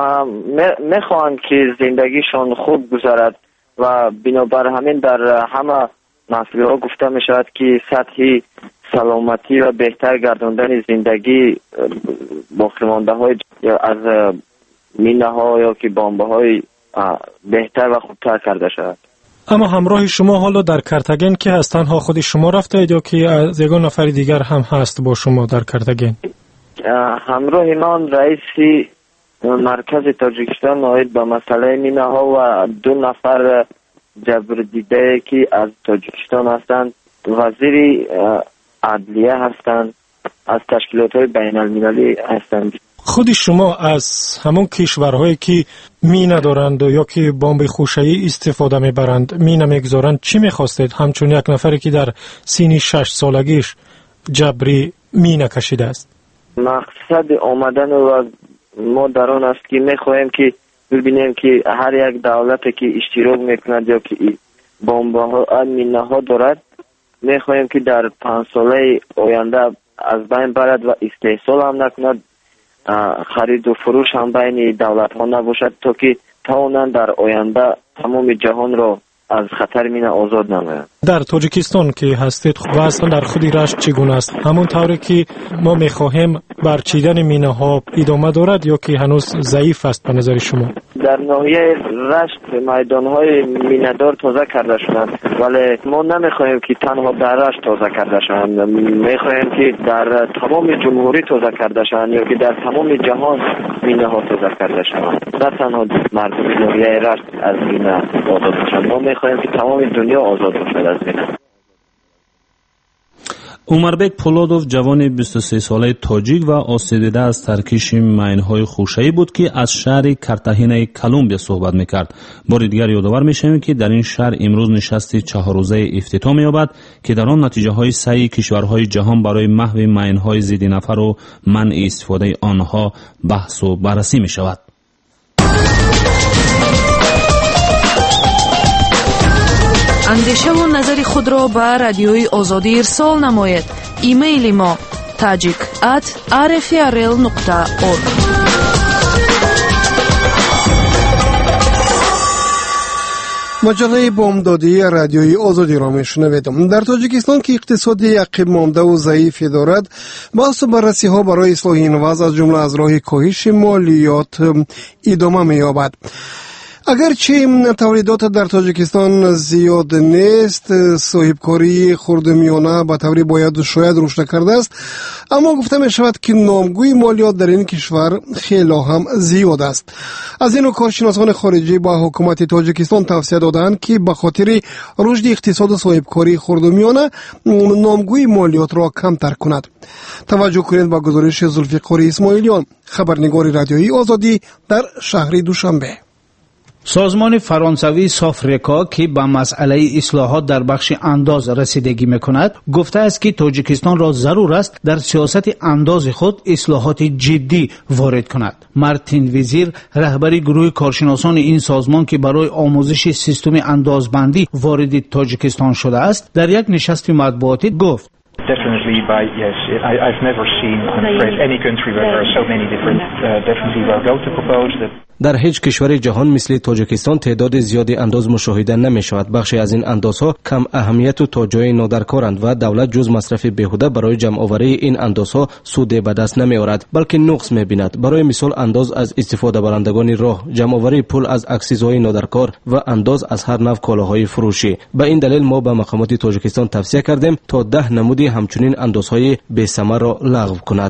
میخوان که زندگیشان خوب گذرد و بنابر همین در همه محفل‌ها گفته میشود که سطح سلامتی و بهتر گرداندن زندگی باقی مانده های از مینه ها یا که بمب های بهتر و خوبتر کرده شود. اما همراه شما حالا در کرتگین که هستند؟ ها خود شما رفتید یا که از یک نفر دیگر هم هست با شما در کرتگین؟ همراه من رئیس مرکز تاجیکستان ناید به مسئله مینه ها و 2 نفر جبر دیده که از تاجیکستان هستند، وزیر عدلیه هستند، از تشکیلات های بین المللی هستند. خود شما از همون کشورهایی که مینه دارند یا که بمب خوشایی استفاده میبرند، مینه میگذارند، چی میخواستید؟ همچون یک نفری که در سن 6 سالگیش جبری مینه کشیده است. مقصد آمدن و ما در آن است که میخواهیم که ببینیم که هر یک دولتی که اشتراک میکند یا که بمب ها مینه ها دارد، میخواهیم که در 5 ساله آینده از بین برد و استحصال هم نکند، خرید و فروش هم بین دولت ها نباشد تا که توانند در آینده تمام جهان را از خطر مینه آزاد نمایند. در تاجیکستان که هستید وضع در خود رشت چگونه است؟ همون طوری که ما میخواهیم برچیدن مینه ها ادامه دارد یا که هنوز ضعیف است به نظر شما؟ در ناحیه رشت میدان های مینه دار تازه کرده شدند، ولی ما نمیخواهیم که تنها در رشت تازه کرده شوند، میخواهیم که در تمام جمهوری تازه کرده شوند یا که در تمام جهان مینه ها تازه کرده شوند، نه تنها مردم ناحیه رشت از مینه آزاد باشند. ما میخواهیم که تمام دنیا آزاد باشد از مینه. عمربک پولادوف جوان 23 ساله تاجیک و آسیب دیده از ترکیش مین‌های خوشه‌ای بود که از شهر کارتاژنا کلمبیا صحبت می‌کرد. بار دیگر یادآور می‌شویم که در این شهر امروز نشست 4 روزه افتتاح می‌یابد که در آن نتیجه‌های سعی کشورهای جهان برای محو مین‌های ضد نفر و منع استفاده آنها بحث و بررسی می‌شود. اندیشه و نظر خود را به رادیوی آزادی ارسال نماید. ایمیل ما tajik@rfrl.org. مجله بامدادی رادیوی آزادی را میشنوید. در تاجیکستان که اقتصاد عقب مانده و ضعیفی دارد، بحث و بررسی ها برای اصلاح این وضع از جمله از راه کاهش مالیات ادامه می‌یابد. اگرچه تولیدات در تاجیکستان زیاد نیست، صاحبکاری خردمیانه به طوری باید شاید رشد کرده است، اما گفته می شود که نامگوی مالیات در این کشور خیلی هم زیاد است. از این کارشناسان خارجی با حکومت تاجیکستان توصیه دادند که به خاطر رشد اقتصاد و صاحبکاری خردمیانه نامگوی مالیات را کمتر کند. توجه کنید به گزارش ذوالفقار اسماعیلیان، خبرنگار رادیویی آزادی در شهر دوشنبه. سازمان فرانسوی سافریکا که به مسئله اصلاحات در بخش انداز رسیدگی میکند گفته است که تاجیکستان را ضرور است در سیاست انداز خود اصلاحات جدی وارد کند. مارتین وزیر رهبر گروه کارشناسان این سازمان که برای آموزش سیستم اندازبندی وارد تاجیکستان شده است در یک نشست مطبوعاتی گفت Definitely I've never seen, I'm afraid, any country where there are so many different we are going to propose that در هیچ کشور جهان مثل تاجیکستان تعداد زیادی انداز مشاهده نمی شود. بخشی از این اندازها کم اهمیت و تا جای نادرکارند و دولت جز مصرف بیهوده برای جمع آوری این اندازها سود به دست نمی آورد، بلکه نقص می بیند. برای مثال انداز از استفاده برندگان راه، جمع آوری پول از اکسیزهای نادرکار و انداز از هر نوع کالاهای فروشی. به این دلیل ما به مقامات تاجیکستان توصیه کردیم تا 10 نمودی همچنین اندازهای بی‌ثمر را لغو کند.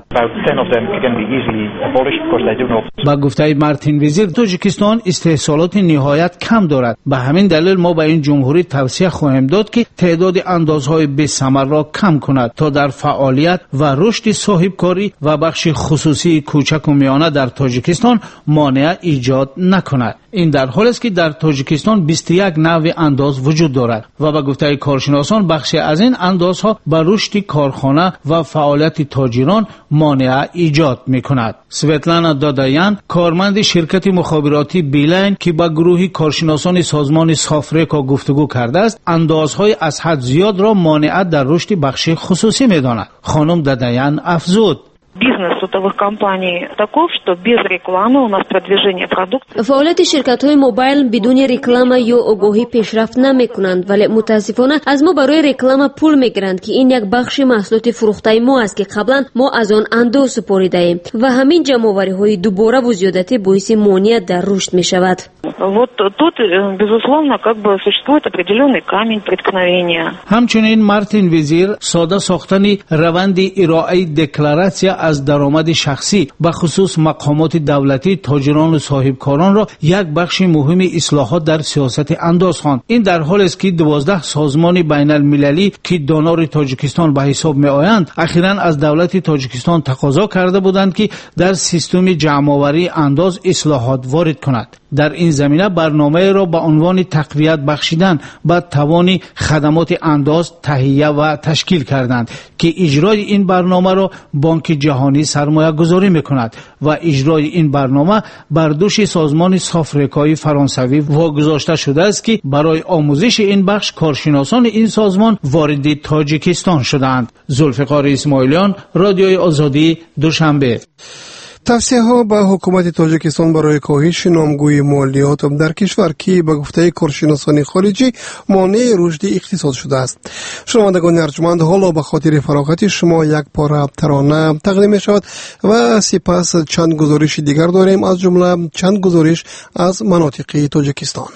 با گفته مارتین وزیر، تاجیکستان استحصالات نهایت کم دارد. به همین دلیل ما به این جمهوری توصیه خواهیم داد که تعداد اندازهای بی‌ثمر را کم کند تا در فعالیت و رشد صاحبکاری و بخش خصوصی کوچک و میانه در تاجیکستان مانع ایجاد نکند. این در حالی است که در تاجیکستان 21 نوع انداز وجود دارد و به گفته کارشناسان بخشی از این اندازها به رشد کارخانه و فعالیت تاجران مانع ایجاد می‌کند. سویتلانا دادایان، کارمند شرکت مخابراتی بیلین که با گروهی کارشناسان سازمان سافریکا گفتگو کرده است، اندازهای از حد زیاد را مانع در رشد بخش خصوصی می‌داند. خانم دادایان افزود: Бизнес сотовых компаний таков, что без рекламы у нас продвижение продуктов. فعالیت شرکت‌های موبایل بدون رکلام یا آگاهی پیشرفت نمی‌کنند، ولی متاسفانه از ما برای رکلام پول می‌گیرند که این یک بخش محصولات فروخته ما است که قبلا ما از آن انداز سپاریده ایم و همین جمع‌آوری‌های دوباره و زیادتی باعث مانع در رشد می‌شود. Вот тут безусловно как бы существует определенный камень преткновения. همچنین مارتین وزیر ساده ساختن روند ارائه دکلراسیا از درآمد شخصی به خصوص مقامات دولتی، تاجران و صاحبکاران را یک بخش مهم اصلاحات در سیاست انداز خواند. این در حالی است که 12 سازمان بین المللی که دانار تاجیکستان به حساب می آیند اخیراً از دولت تاجیکستان تقاضا کرده بودند که در سیستم جمع‌آوری انداز اصلاحات وارد کند. در این زمینه برنامه را با عنوان تقویت بخشیدن به توان خدمات انداز تهیه و تشکیل کردند که اجرای این برنامه را بانک جهانی سرمایه گذاری میکند و اجرای این برنامه بر دوش سازمان سافریکای فرانسوی واگذاشته شده است که برای آموزش این بخش کارشناسان این سازمان وارد تاجیکستان شدند. ذوالفقار اسماعیلیان، رادیوی آزادی، دوشنبه. توصیه‌ها به حکومت تاجیکستان برای کاهش نامگوی مالیات در کشور که به گفته کارشناسان خارجی مانع رشد اقتصاد شده است. شنوندگان ارجمند، حالا به خاطر فراغت شما یک پاره ترانه تقدیم می‌شود و سپس چند گزارش دیگر داریم، از جمله چند گزارش از مناطق تاجیکستان.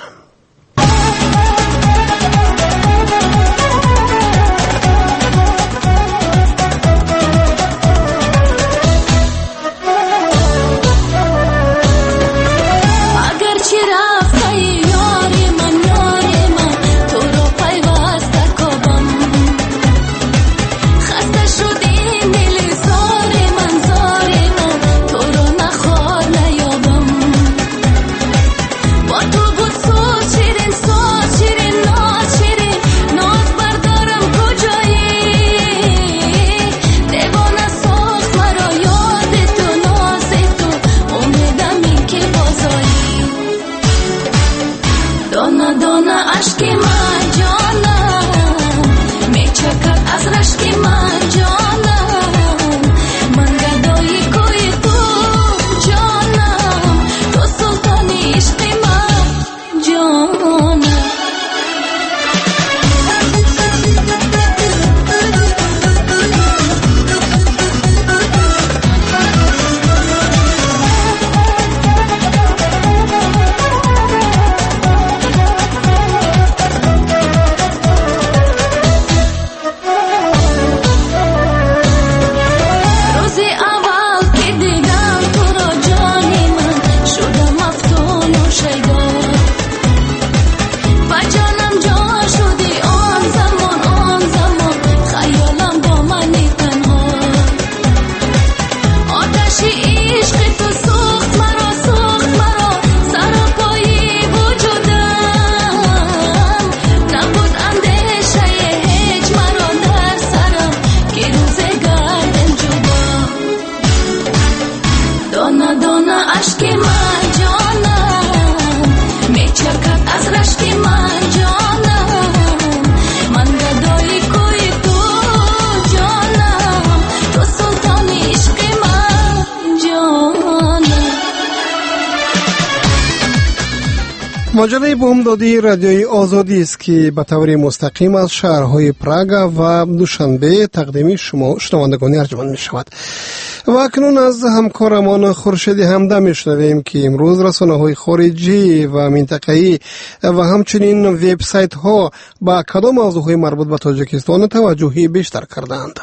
ماجرای بمبدادی رادیوی آزادی است که به طور مستقیم از شهرهای پراگ و دوشنبه تقدیم شما شنوندگان ارجمند می شود. و اکنون از همکارمان خورشید همدم می شنویم که امروز رسانه‌های خارجی و منطقه‌ای و همچنین وبسایت ها با کدام موضوعهای مربوط به تاجیکستان توجهی بیشتر کردند.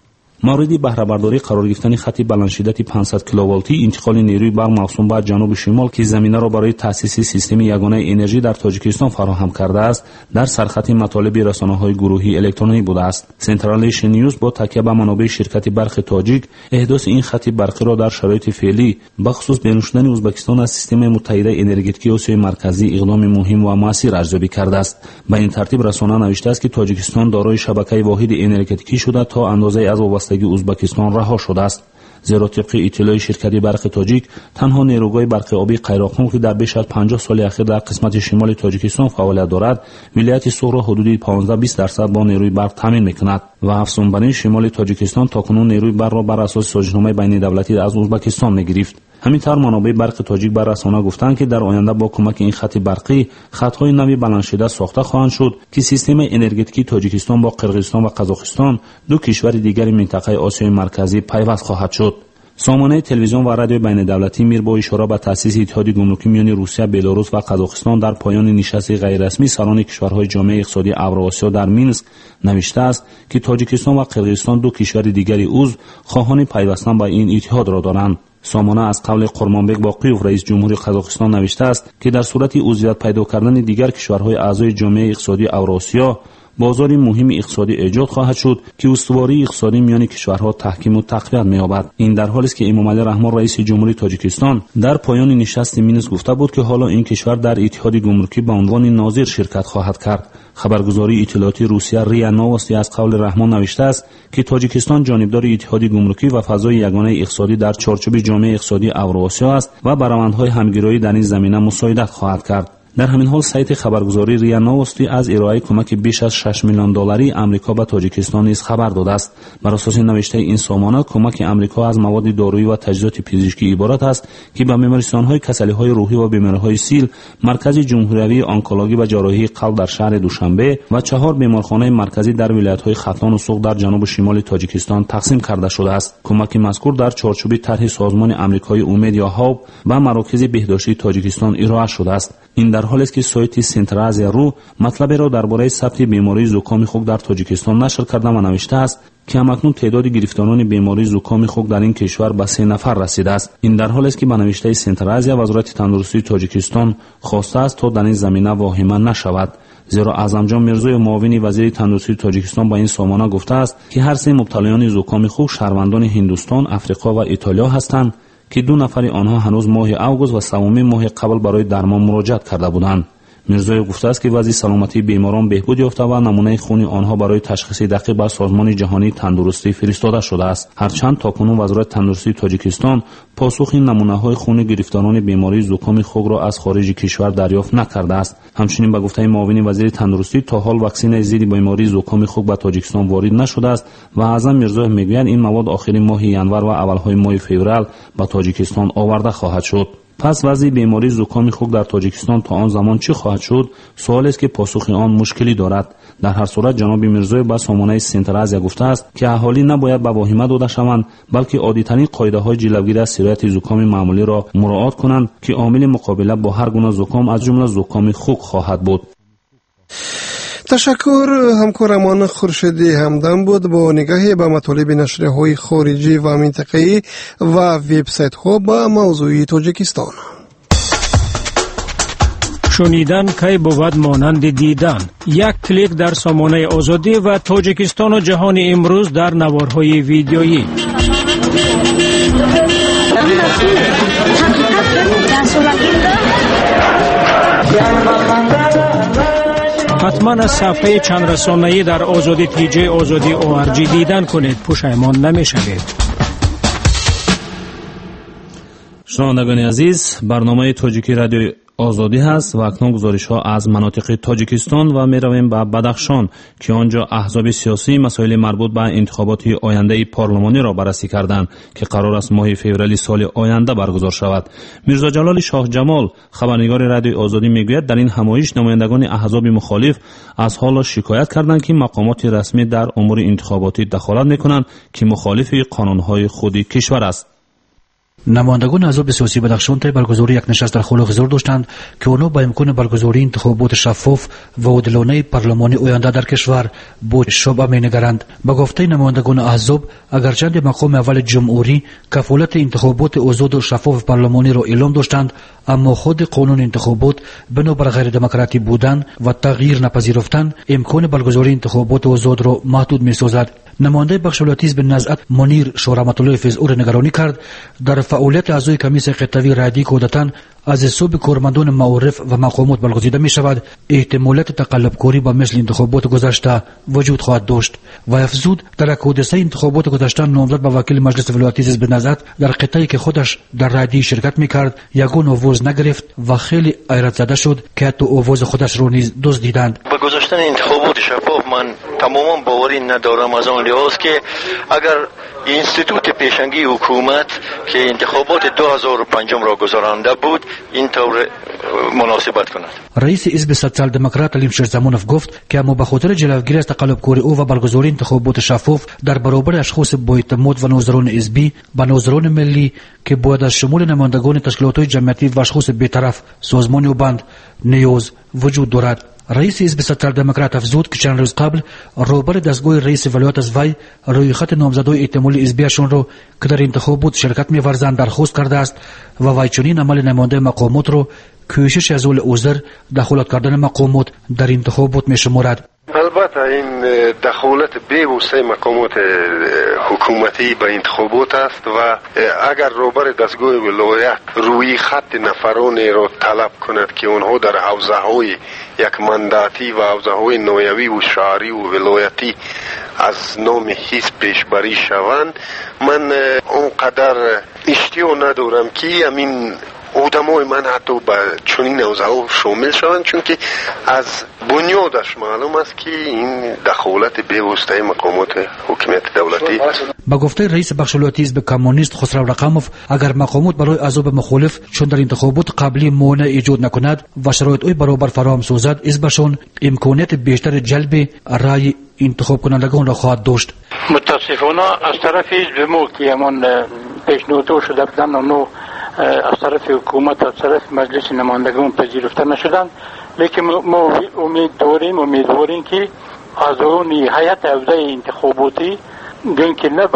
موردی بهره برداری قرار گرفتن خط بلندشدت 500 کیلوولتی انتقال نیروی برق موسوم به جنوب شمال که زمینه را برای تأسیس سیستم یگانه انرژی در تاجیکستان فراهم کرده است در سرخط مطالب رسانه‌های گروهی الکترونیکی بوده است. سنترالیشن نیوز با تکیه به منابع شرکت برق تاجیک احداث این خط برقی را در شرایط فعلی بخصوص بیرون شدن ازبکستان از سیستم متحده انرژتیکی آسیای مرکزی اقدام مهم و موثر ارزیابی کرده است. به این ترتیب رسانه نوشته است که تاجیکستان دارای شبکه واحد انرژتیکی شده تا اندازه از ازبکستان رها شده است. زیرا طبق اطلاع شرکت برق تاجیک تنها نیروگاه برق آبی قیراقم که در بیش از 50 سال اخیر در قسمت شمال تاجیکستان فعالیت دارد ولایت سوغ را حدود 15-20% با نیروی برق تامین میکند و افزون بر این شمال تاجیکستان تاکنون نیروی برق را بر اساس سازشنامه بین دولتی از ازبکستان میگرفت. همینطور منابع برق تاجیک بر رسانه گفتند که در آینده با کمک این خط برقی خطهای نوی بلندشده ساخته خواهند شد که سیستم انرژتیکی تاجیکستان با قرقیزستان و قزاقستان دو کشور دیگر منطقه آسیای مرکزی پیوست خواهد شد. سامانه تلویزیون و رادیو بین دولتی میر با اشاره به تأسیس اتحاد گمرکی میان روسیه، بلاروس و قزاقستان در پایان نشست غیر رسمی سران کشورهای جامعه اقتصادی اوراسیا در مینسک نوشته است که تاجیکستان و قرقیزستان دو کشور دیگر عضو خواهان پیوستن به این اتحاد را دارند. سامانه از قول قرمانبک باقیوف رئیس جمهوری قزاقستان نوشته است که در صورت عضویت پیدا کردن دیگر کشورهای اعضای جامعه اقتصادی اوراسیا بازاری مهم اقتصادی ایجاد خواهد شد که استواری اقتصادی میان کشورها تحکیم و تقویت می‌یابد. این در حالی است که امامعلی رحمان رئیس جمهوری تاجیکستان در پایان نشست مینسک گفته بود که حالا این کشور در اتحاد گمرکی به عنوان ناظر شرکت خواهد کرد. خبرگزاری اطلاعاتی روسیه ریا نووستی از قول رحمان نوشته است که تاجیکستان جانبدار اتحاد گمرکی و فضای یگانه اقتصادی در چارچوب جامعه اقتصادی اوراسیا است و بر روندهای همگرایی در این زمینه مساعدت خواهد کرد. در همین حال سایت خبرگزاری ریا نووستی از ارائه کمک بیش از 6 میلیون دلاری آمریکا به تاجیکستان نیز خبر داده است. بر اساس نوشته این سامانه کمک آمریکا از مواد دارویی و تجهیزات پزشکی عبارت است که به بیمارستان‌های کسلی‌های روحی و بیماری‌های سیل، مرکز جمهوری آنکولوژی و جراحی قلب در شهر دوشنبه و 4 بیمارخانه مرکزی در ولایت‌های ختلان و سوغ در جنوب شمال تاجیکستان تقسیم کرده شده است. کمک مذکور در چارچوب طرح سازمان آمریکایی امید یا هاپ و مراکز بهداشتی تاجیکستان ارائه شده است. این در حالی است که سایت سنترازیا رو مطلب را درباره ثبت بیماری زکام خوک در تاجیکستان نشر کرده و نوشته است که همکنون تعداد گرفتاران بیماری زکام خوک در این کشور به 3 نفر رسیده است. این در حالی است که به نوشته سنترازیا وزارت تندرستی تاجیکستان خواسته است تا در این زمینه واهمه نشود. زیرا اعظمجان میرزوی معاون وزیر تندرستی تاجیکستان با این سامانه گفته است که هر 3 مبتلایان زکام خوک شهروندان هندوستان، افریقا و ایتالیا هستند که 2 نفر آنها هنوز ماه اوگوست و سوم ماه قبل برای درمان مراجعت کرده بودند. میرزوی گفته است که وضع سلامتی بیماران بهبود یافته و نمونه خون آنها برای تشخیص دقیق به سازمان جهانی تندرستی فرستاده شده است. هرچند تاکنون وزارت تندرستی تاجیکستان پاسخ این نمونه‌های خون گرفتاران بیماری زکام خوک را از خارج کشور دریافت نکرده است. همچنین به گفته معاون وزیر تندرستی تا حال واکسن ضد بیماری زکام خوک به تاجیکستان وارد نشده است و اعظم میرزوی میگوید این مواد آخرین ماه ینور و اولهای ماه فوریه به تاجیکستان آورده خواهد شد. پس وضع بیماری زکام خوک در تاجیکستان تا آن زمان چه خواهد شد؟ سوال است که پاسخ آن مشکلی دارد. در هر صورت جناب میرزوی با سامانه سنترازیا گفته است که اهالی نباید به واهمه داده شوند بلکه عادی‌ترین قاعده‌های جلوگیری از سرایت زکام معمولی را مراعات کنند که عامل مقابله با هر گونه زکام از جمله زکام خوک خواهد بود. تشکر. همکارمان خورشیدی همدم بود با نگاهی به مطالب نشریه‌های خارجی و منطقه‌ای و وبسایت‌ها با موضوع تاجیکستان. شنیدن کی بود مانند دیدن. یک کلیک در سامانه آزادی و تاجیکستان و جهان امروز در نوارهای ویدیویی. حتما از صفحه چند رسانه‌ای در آزادی تیجی آزادی ORG دیدن کنید، پشیمان نمی‌شوید. شنوندگان عزیز، برنامه تاجیکی رادیو آزادی هست و اکنون گزارش ها از مناطق تاجیکستان و می رویم به بدخشان که آنجا احزاب سیاسی مسائل مربوط به انتخابات آینده پارلمانی را بررسی کردند که قرار است ماه فوریه سال آینده برگزار شود. میرزا جلال شاه جمال خبرنگار رادیوی آزادی میگوید در این همایش نمایندگان احزاب مخالف از حال شکایت کردند که مقامات رسمی در امور انتخاباتی دخالت میکنند که مخالف قانونهای خود کشور است. نمایندگان احزاب سیاسی بدخشان طی برگزاری یک نشست در خلق حضور داشتند که آنها با امکان برگزاری انتخابات شفاف و عادلانه پارلمانی آینده در کشور با شبه می‌نگرند. با گفته نمایندگان احزاب اگرچند مقام اول جمهوری کفالت انتخابات آزاد و شفاف پارلمانی را اعلام داشتند، اما خود قانون انتخابات بنابر غیر دموکراتی بودن و تغییر نپذیرفتن امکان برگزاری انتخابات آزاد را محدود می‌سازد. نماینده بخش ولایتی حزب نزعت منیر شاه رحمت الله فیض‌پور نگرانی کرد در فعالیت اعضای کمیسیون قطعی رایدی که عادتاً از حساب کارمندان معارف و مقامات برگزیده می شود احتمالات تقلبکاری با مثل انتخابات گذشته وجود خواهد داشت و افزود در حادثه انتخابات گذشته نامزد به وکیل مجلس ولایتی حزب نزعت در قطعی که خودش در رایدی شرکت می کرد یگان آواز نگرفت و خیلی حیرت زده شد که حتی آواز خودش را نیز دزدیدند. به گذاشتن انتخابات شفاف من تماما باوری ندارم از آن لحاظ که اگر اینستیتوت پیشنگی حکومت که انتخابات 2005 را گذرانده بود این طور مناسبت کند. رئیس حزب سوسیال دموکرات علیم شیرزمانوف گفت که اما به خاطر جلوگیری از تقلبکاری او و برگزاری انتخابات شفاف در برابر اشخاص با اعتماد و ناظران حزبی و ناظران ملی که باید از شمول نمایندگان تشکیلات جمعیتی و اشخاص بی‌طرف سازمانی و بند نیاز وجود دارد. رئیس حزب سوسیال دموکرات افزود که چند روز قبل روبر دستگاه رئیس ولایت از وی روی خط نامزدای احتمالی حزبیشان را که در انتخابات شرکت می‌ورزند درخواست کرده است و وی چنین عمل نماینده مقامات را کوشش از اول عذر دخالت کردن مقامات در انتخابات می‌شمارد. البته این دخالت بی‌واسطه مقامات حکومتی به انتخابات است و اگر روبر دستگاه ولایت روی خط نفرانی را طلب کند که آنها در حوزه‌های یک منداتی و حوزه‌های نایبی و شهری و ولایتی از نام حزب پیشبری شوند، من اونقدر اشتیاق ندارم که همین آدمای من حتی به چنین حوزه‌ها شامل شوند، چون که از بنیادش معلوم است که این دخالت بی‌واسطه مقامات حکومت دولتی. با گفته رئیس بخش ولایتی حزب کمونیست خسرو رقموف اگر مقامات برای احزاب مخالف چون در انتخابات قبلی مانع ایجاد نکند و شرایط برابر فراهم سازد حزبشان امکانیت بیشتر جلب رای انتخاب کنندگان را خواهد داشت. متاسفانه از طرف حزب ما که همان پیشنهاد شده بودن اونو از طرف حکومت از طرف مجلس نمایندگان پذیرفته نشدند، لیکن ما امیدواریم که از اون هیئت حوزه انتخاباتی که نه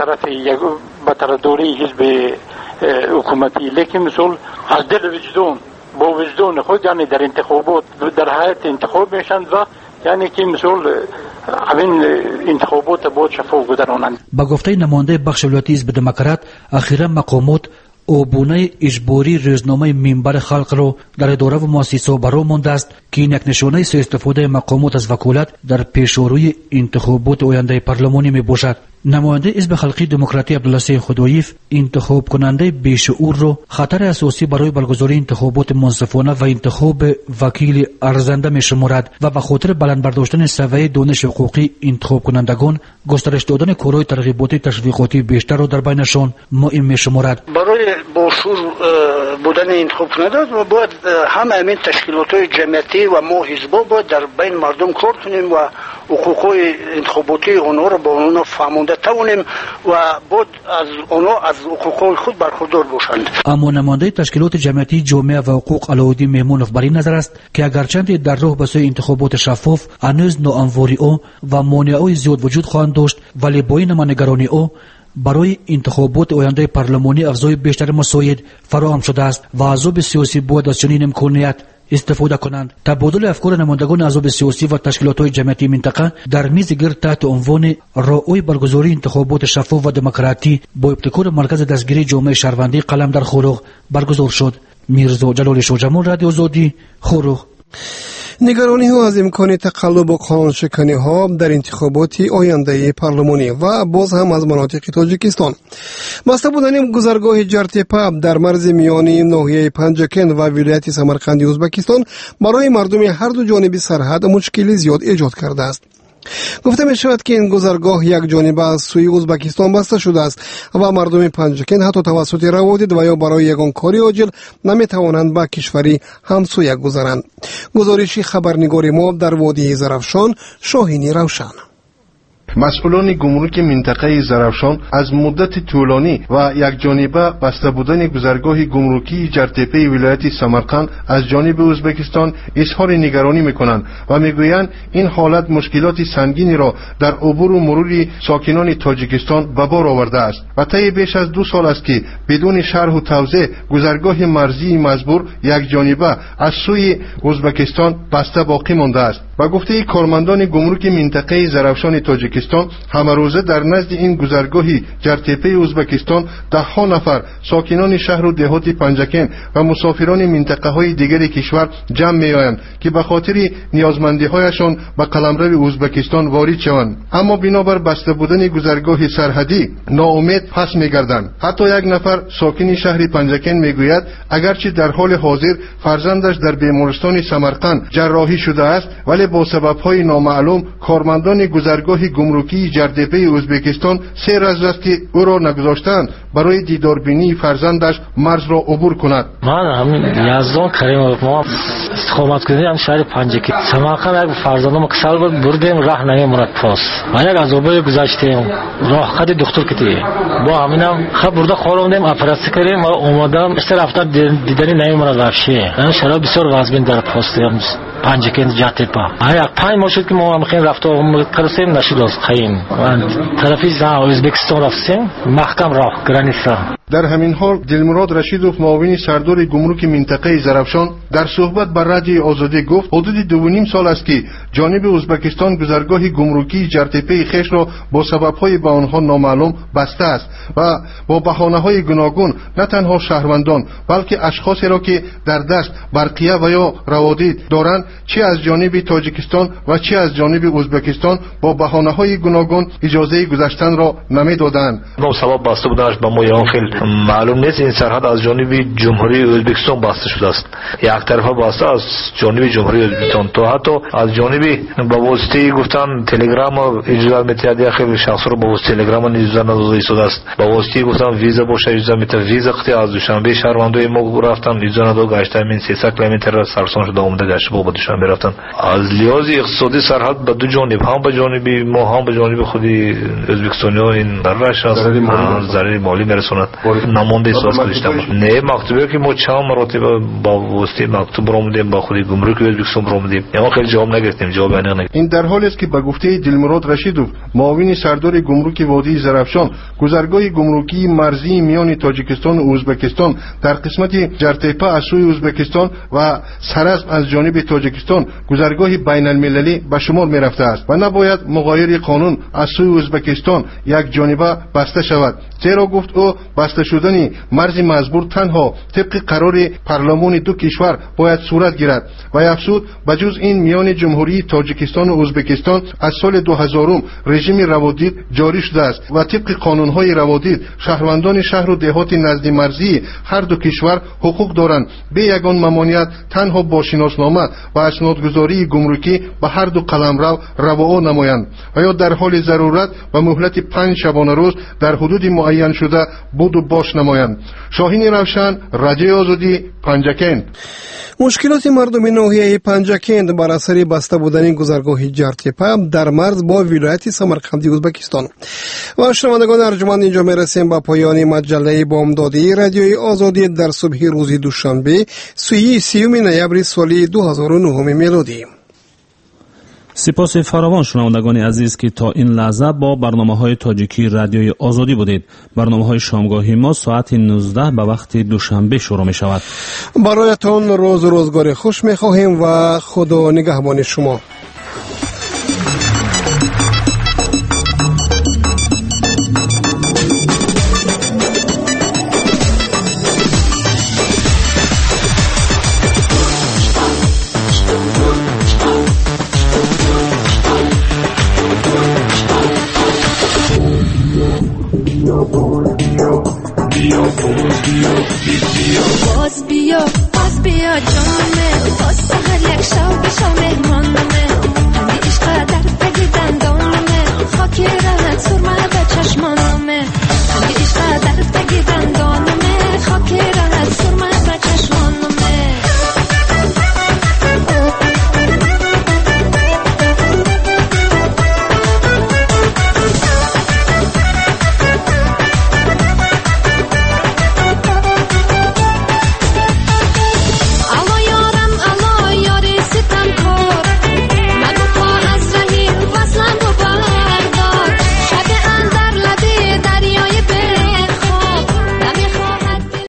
به طرفداری حزب حکومتی، لیکن مثلا از دل وجدان با وجدان خود یعنی در انتخابات در هیئت انتخاب میشند و یعنی که مثلا این انتخابات باید شفاف گذرانند. با گفته نماینده بخش ولایتی حزب دموکرات اخیرا مقامات عبونه اجباری روزنامه منبر خلق را در اداره و مؤسسه برا مانده است که این یک نشانه سوء استفاده مقامات از وکالت در پیشروی انتخابات آینده پارلمانی می باشد. نماینده حزب خلقی دموکراتی عبدالحسین خداییف انتخاب کننده بیشعور را خطر اساسی برای برگزاری انتخابات منصفانه و انتخاب وکیل ارزنده می شمارد و به خاطر بلند برداشتن سویه دانش حقوقی انتخاب کنندگان گسترش دادن کارهای ترغیباتی تشویقاتی بیشتر را در بینشان مهم می شمارد. برای باشور بودن انتخاب کننده و باید همه این تشکیلات‌های جمعیتی و ما حزبا باید در بین مردم کار کنیم و حقوق‌های انتخاباتی آنها را با آنها فهمانده توانیم و باید از آنها از حقوق‌های خود برخوردار باشند. اما نماینده تشکیلات جمعیتی جامعه و حقوق علاءالدین میمونوف بر این نظر است که اگرچند در راه به سوی انتخابات شفاف هنوز ناهمواری‌ها و مانع‌های زیاد وجود خواهند داشت، ولی با این نگرانی او برای انتخابات آینده پارلمانی افزای بیشتر مساعد فراهم شده است و احزاب سیاسی باید از چنین امکانیت استفاده کنند. تبادل افکار نمایندگان احزاب سیاسی و تشکیلات‌های جمعیتی منطقه در میز گرد تحت عنوان راه‌های برگزاری انتخابات شفاف و دموکراتی با ابتکار مرکز دستگیری جامعه شهروندی قلم در خلق برگزار شد. میرزا جلال شاه جمال، رادیو آزادی، خلق. نگرانی ها از امکان تقلب و قانونشکنی ها در انتخابات آینده پارلمانی و باز هم از مناطق تاجیکستان. بسته بودن گذرگاه جرتپا در مرز میان ناحیه پنجکن و ولایت سمرقند ازبکستان برای مردم هر دو جانب سرحد مشکلی زیاد ایجاد کرده است. گفته می شود که این گذرگاه یک جانبه از سوی ازبکستان بسته شده است و مردم پنجکن حتی توسط روادید و یا برای یگان کاری عاجل نمی توانند به کشوری همسویه گذرند. گزارشی خبرنگار ما در وادی زرافشان، شاهینی روشن. مسئولان گمرک منطقه زرافشان از مدت طولانی و یک جانبه بسته بودن گذرگاه گمرکی جرتپه ولایت سمرقند از جانب ازبکستان اظهار نگرانی میکنند و میگویند این حالت مشکلات سنگینی را در عبور و مرور ساکنان تاجیکستان به بار آورده است و طی بیش از 2 سال است که بدون شرح و توضیح گذرگاه مرزی مزبور یک جانبه از سوی ازبکستان بسته باقی مانده است. و گفته کارمندان گمرک منطقه زرافشان تاجیکستان همه روزه در نزد این گذرگاه جرتپه ازبکستان ده‌ها نفر ساکنان شهر و دهات پنجکن و مسافران منطقه های دیگر کشور جمع می‌آیند که به خاطر نیازمندی هایشان به قلمرو ازبکستان وارد شوند، اما بنابر بسته بودن گذرگاه سرحدی ناامید پس می‌گردند. حتی یک نفر ساکن شهر پنجکن میگوید اگرچه در حال حاضر فرزندش در بیمارستان سمرقند جراحی شده است ولی با سبب‌های نامعلوم کارمندان گذرگاه گمرکی جرتپه ازبکستان 3 روز است که او را نگذاشتند برای دیداربینی فرزندش مرز را عبور کند. من همین یزدان کریمов ما استقامت کردیم شهر پنجکن سمرقند. یک فرزندم کسل بود بردیم راه نمی‌موند پاس و یک عذابی گذشتیم راه خط دکتر کتی با همینم خب برده خوردیم اپراسیون کردیم و اومدم است رفتن دیدنی نمی‌موند وحشی من شراب بسیار وزبین در پاستیم پنجکن جرتپه یک 5 ماه شد که ما میخوایم رفت و کرسیم نشد از خیم و طرفی ازبکستان رفتیم محکم راه گرانیسا. در همین حال دلمراد رشیدوف معاون سردار گمرک منطقه زرافشان در صحبت با رادیوی آزادی گفت حدود 2.5 سال است که جانب ازبکستان گذرگاه گمرکی جرتپه خیش را با سبب‌های به آنها نامعلوم بسته است و با بهانه‌های گوناگون نه تنها شهروندان بلکه اشخاصی را که در دست برقیه و یا روادید دارند چه از جانب تاجیکستان و چه از جانب ازبکستان با بهانه‌های گوناگون اجازه گذشتن را نمی‌دادند. ما سبب بسته بودنش به ما یا خیلی معلوم نیست. این سرحد از جانب جمهوری ازبکستان بسته شده است، یک طرفه بسته از جانب جمهوری ازبکستان تا حتی از جانب با واسطه گفتن تلگرام اجازه می‌دهد یا خیلی شخص رو با واسطه تلگرام اجازه نداده شده است. با واسطه گفتن ویزا باشه اجازه میده ویزا قطعی از دوشنبه شهروندای ما رفتن اجازه نداده گشت همین 300 کیلومتر سرسان شده اومده گشت با دوشنبه رفتن. از لحاظ اقتصادی سرحد به دو جانب هم به جانب ما هم به جانب خود ازبکستانی‌ها این ضررش است، ضرر مالی میرسوند. نمونده احساس کردم نه مکتوبی که ما چند مرتبه با واسطه مکتوب برآمدیم با خود گمرک ازبکستان برآمدیم اما خیلی جواب نگرفتیم، جواب نگرفتیم. این در حالی است که به گفته دلمراد رشیدوف معاون سردار گمرک وادی زرافشان گذرگاه گمرکی مرزی میان تاجیکستان و ازبکستان در قسمت جرتپه از سوی ازبکستان و سراسب از جانب تاجیکستان گذرگاه بین المللی به شمار می رفته است و نباید مغایر قانون از سوی ازبکستان یک جانبه بسته شود، زیرا گفت او بسته شدن مرز مزبور تنها طبق قرار پارلمان دو کشور باید صورت گیرد و افزود بجز این میان جمهوری تاجیکستان و ازبکستان از سال 2000 رژیم روادید جاری شده است و طبق قانونهای روادید شهروندان شهر و دهات نزد مرزی هر دو کشور حقوق دارند به یگان ممانعت تنها با شناسنامه و اسنادگذاری گمرکی به هر دو قلمرو رواع نمایند و یا در حال ضرورت و مهلت 5 شبانه روز در حدود معین شده بود و باش نمایند. شاهین روشن، رادیوی آزادی، پنجکن. مشکلات مردم ناحیه پنجکند بر اثر بسته بودن گذرگاه جرتپه در مرز با ولایت سمرقند ازبکستان. و شنوندگان ارجمند اینجا میرسیم به پایان مجله بامدادی رادیوی آزادی در صبح روز دوشنبه 30 نوامبر سال 2009 میلادی. سپاس فراوان شنوندگان عزیز که تا این لحظه با برنامه‌های تاجیکی رادیوی آزادی بودید. برنامه‌های شامگاهی ما ساعت 19 به وقت دوشنبه شروع می‌شود. برایتان روز و روزگار خوش می‌خواهیم و خدا نگهبان شما. باز بیا جانمه باز سهر یک شو مهمانمه همی عشق در پگی دندانمه خاکی رهت سرمه به چشمانمه همی عشق در پگی دندانمه